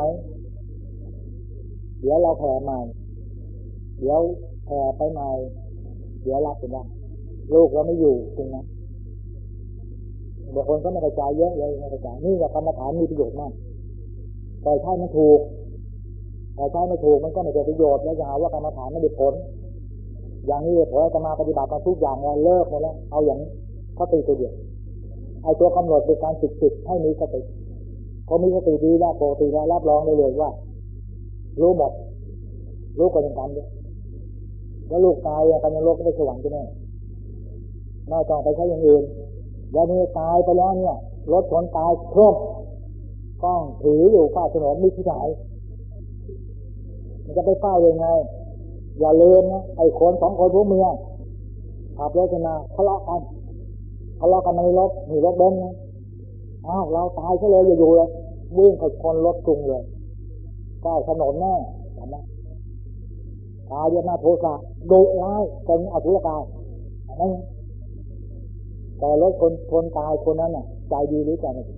เดี๋ยวเราแผ่ใหม่เดี๋ยวแผ่ไปใหม่เดี๋ยวรับเป็นได้ลูกเราไม่อยู่ตรงนั้นบางคนก็ไม่กระจายเยอะเลยไม่กระจายนี่กับกรรมฐานมีประโยชน์มากแต่ใช่มันถูกแต่ใช่ไม่ถูกมันก็ไม่ได้ประโยชน์แล้วจะหาว่ากรรมฐานไม่ได้ผลอย่างนี้พอจะมาปฏิบัติมาทุกอย่างแล้วเลิกหมดแล้วเอาอย่างเขาตีตัวเดียวไอ้ตัวกำหนดเป็นการฝึกจิตให้มีสติพอมีสติดีแล้วปกติแล้วรับรองได้เลยว่ารู้หมดรู้กฎแห่งกรรมด้วยแล้วลูกตายกันในโลกก็ไปสวรรค์ใช่ไหมน่าต้องไปใช้อย่างอื่นแล้วนี่ตายไปแล้วเนี่ยรถชนตายเพิ่มต้องถืออยู่เฝ้าถนนมิที่ไหนมันจะไปเฝ้ายังไงอย่าลืมนะไอ้คนสองคนผัวเมียขับรถกันมาทะเลาะกันทะเลาะกันในรถมีรถเบนซ์นะอ้าวเราตายซะเลยอย่าอยู่เลยวิ่งไปชนรถกรุงเลยก็ถนนแน่เห็นไหมตายเยอะมาโทษะดุร้ายเป็นอสุรกายนั่นแต่รถคนคนตายคนนั้นน่ะใจดีหรือใจไม่ดี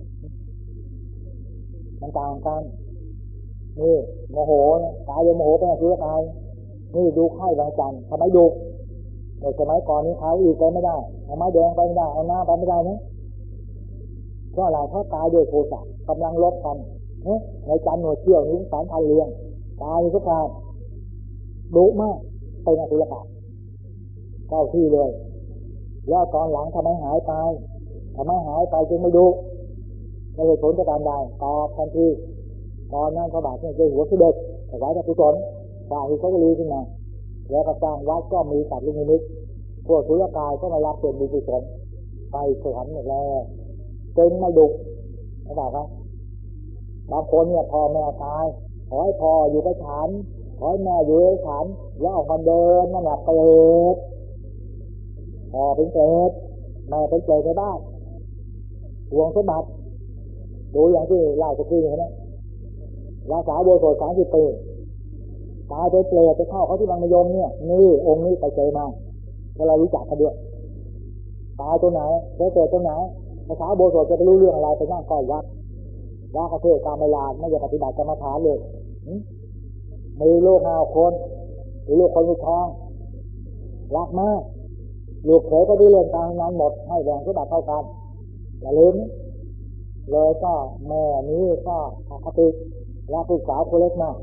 มันต่างกันนี่โมโหนะตายเลยโมโหเป็นอสุรกายนี่ดูไข้บางจันทำไมดุแต่สมัยก่อนนี้เขาอีกไปไม่ได้เอาไม้แดงไปไม่ได้เอาหน้าไปไม่ได้นะก็อะไรเพราะตายโดยโทสะกำลังลบกันเนี่ยในจันหน่วยเชี่ยวนี้สารพันเรียงตายทุกการดุมากเป็นอสุรกายเก้าที่เลยแล้วตอนหลังทำไมหายไปทำไมหายไปจึงไม่ดุไม่ได้ผลประการใดตอบทันทีตอนนั้นพระบาทเนี่ยเคยหัวเสด็จแต่ไว้แต่กุศลฝ่ายที่เขาก็รีขึ้นมาแล้วก็สร้างวัดก็มีสัตว์ลูกนิมิตพวกสุรกายก็มารับเป็นบุญกุศลไปสวรรค์หมดแล้วจึงไม่ดุไม่บอกครับบางคนเนี่ยพ่อแม่ตายขอให้พ่ออยู่กับฉันขอให้แม่อยู่กับฉันแล้วออกมาเดินนั่นแหละเปรตพ่อเป็นเปรตแม่เป็นเปรตในบ้านห่วงสมบัติดูอย่างที่เล่าสักทีนึงนะรักษาโดยโสดสามสิบปีตายไปเปรตไปเข้าเขาที่บางมะยมเนี่ยนี่องค์นี้ไปเจอมาเรารู้จักกันด้วยตายตัวไหนเปรตตัวไหนภาษาโบสถ์จะไปรู้เรื่องอะไรไปนั่งก้อยวัดว่ากระเทศการเวลาไม่จะปฏิบัติกรรมฐานเลยมีลูกห้าคนมีลูกคนมีทองรักมากลูกเขยก็ได้เรียนการงานหมดให้แบ่งสมบัติเท่ากันอย่าลืมเลยก็แม่นี้ก็อคติรักลูกสาวคนเล็กมาก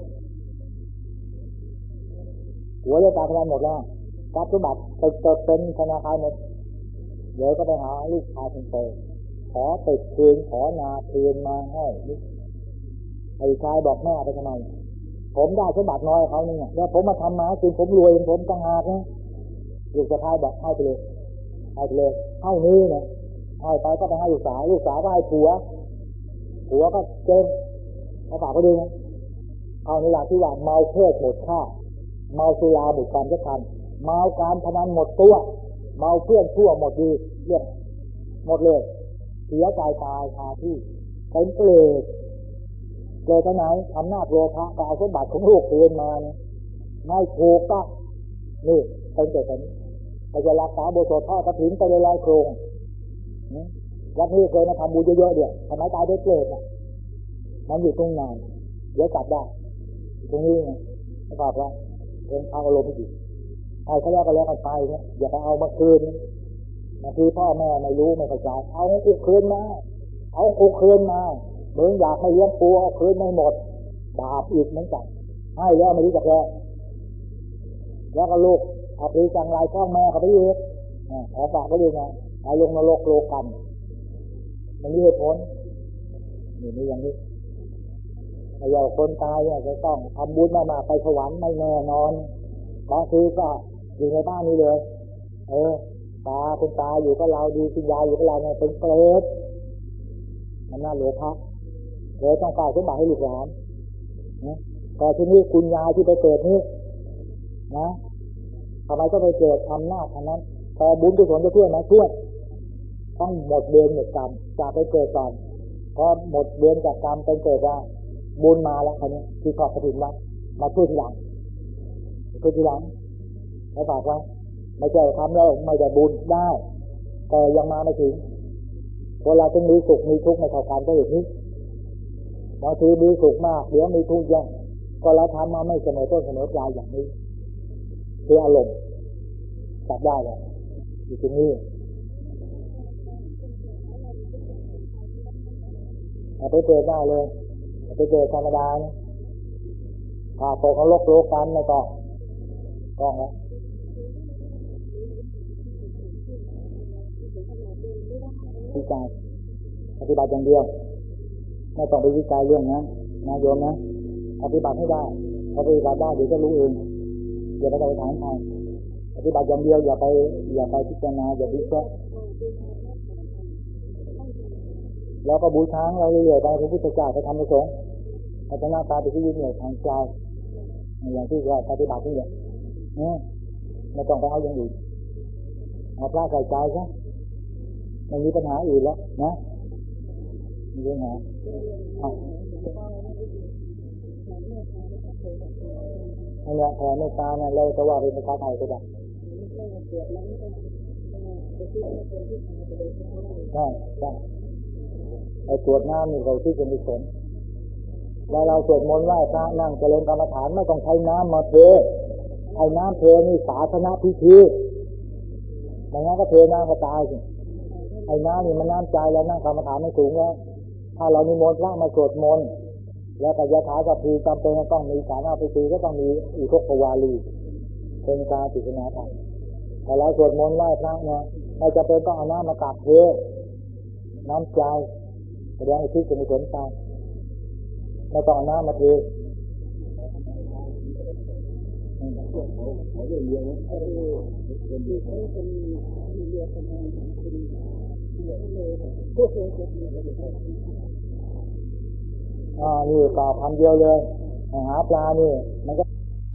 หัวเรื่องการงานหมดแล้วทรัพย์สมบัติไปเกิดเป็นธนาคารหมดเดี๋ยวก็ไปหาลูกชายคนโตขอติดคืนขอนาคืนมาให้ไอ้ชายบอกแม่ไปทำไมผมได้สมบัติน้อยเขาเนี่ยแล้วผมมาทำมาจริงผมรวยผมตั้งหากนะลูกชายบอกให้ไปเลยให้ไปเลยให้นี้นะให้ไปก็ไปให้ลูกสาวลูกสาวก็ให้ผัวผัวก็เจ๊งเขาฝากเขาดูนะเอาในหลักที่ว่าเมาเพศหมดค่าเมาสุราหมดความจะทำเมาการพนันหมดตัวเมาเพื่อนชั่วหมดดีเรียบหมดเลยเสียใจตายคาที่เป็นเปรตเกิดที่ไหนอำนาจโลภะก็เอาสมบัติของลูกคืนมาเนี่ยไม่ถูกก็นี่เป็นเกิดแบบนี้ไปจะรักษาโบสถ์ทอดกระถิ่นไปเลยลอยโครงวัดนี้เคยมาทำบุญเยอะๆเดี๋ยวทำไมตายด้วยเปรตอ่ะมันอยู่ตรงไหนเดี๋ยวจับได้ตรงนี้ไงไม่บอกว่าเป็นทางอารมณ์อีกไอ้เขาแยกกันแล้วกันไปเนี่ยอย่าไปเอามาคืนบางทีพ่อแม่ไม่รู้ไม่เข้าใจเอาอุกคืนมาเอาอุกคืนมาเหมือนอยากให้เลี้ยงปูเอาคืนไม่หมดบาปอีกเหมือนกันให้แล้วไม่รู้จักแล้วแล้วก็ลูกเอาไปจังไรพ่อแม่เขาไปเยอะขอฝากเขาด้วยนะเอาลงนรกโลกันมันมีเหตุผลนี่นี่อย่างนี้ถ้าอยากคนตายเนี่ยจะต้องทำบุญมากๆไปสวรรค์ไม่แน่นอนบางทีก็อยู่ในบ้านนี้เลยเออตาเป็นตาอยู่กับเราดีกินยาอยู่กับเราเนี่ยเป็นเปรตมันน่าโลภะเลยต้องการสมบัติให้ลูกหลานนะแต่ที่นี่คุณยายที่ไปเกิดนี่นะทำไมก็ไปเกิดอำนาจอันนั้นแต่บุญกุศลจะช่วยไหมช่วยต้องหมดเวรหมดกรรมจากไปเกิดก่อนพอหมดเวรจากกรรมเป็นเกิดได้บุญมาแล้วคราวนี้ที่ขอบกระถิ่นแล้วมาช่วยทีหลังช่วยทีหลังแล้วบอกว่าไม่ใช่ทำแล้วไม่ได้บุญได้แต่ยังมาไม่ถึงเวลาต้องมีสุขมีทุกข์ในเท่ากันก็อย่างนี้บางทีมีสุขมากเดี๋ยวมีทุกข์เยอะก็เราทำมาไม่เสมอต้นเสมอปลายอย่างนี้คืออารมณ์จับได้เลยอยู่ตรงนี้เอาไปเจอได้เลยเอาไปเจอธรรมดาเนี่ยถ้าตกนรกโลกันไม่ต้องต้องแล้ววิจัยปฏิบัติอย่างเดียวไม่ต้องไปวิจัยเรื่องนั้นนะโยมนะปฏิบัติให้ได้พอปฏิบัติได้เดี๋ยวจะรู้เองอย่าไปถามใครปฏิบัติอย่างเดียวอย่าไปอย่าไปพิจารณาอย่าวิเคราะห์แล้วก็บูชาเราเรื่อยๆไปพระพุทธเจ้าไปทำประสงค์พัฒนาการไปที่ยิ่งใหญ่ทางใจอย่างที่ว่าปฏิบัตินี่แหละไม่ต้องไปเอาอย่างอื่นเอาพระใส่ใจซะไม่มีปัญหาอื่นแล้วนะมีปัญหาอันนี้แผ่เมตตาเนี่ยเราจะว่าเป็นภาษาไทยก็ได้ใช่ใช่ไอ้ตรวจน้ำนี่เราที่จะมีผลแล้วเราสวดมนต์ไหว้พระนั่งเจริญกรรมฐานไม่ต้องใช้น้ำมาเทไอ้น้ำเทนี่ศาสนาพิธีไม่งั้นก็เทน้ำก็ตายสิไอ้น้ำนี่มันน้ำใจแล้วนั่งกรรมฐานไม่สูงแล้วถ้าเรานิมนต์พระมาสวดมนต์แล้วก็ยะถาสัพพีจำเป็นต้องมีสานาพิธีก็ต้องมีอุทกวาลีเป็นการศิษนาธรรมแต่เราสวดมนต์ไหว้พระเนี่ยไม่จำเป็นต้องเอาน้ำมากราบเทน้ำใจแสดงให้ที่จะมีผลตามไม่ต้องเอาน้ำมาเทอ่านี่กล่าวคำเดียวเลยหาปลานี่มันก็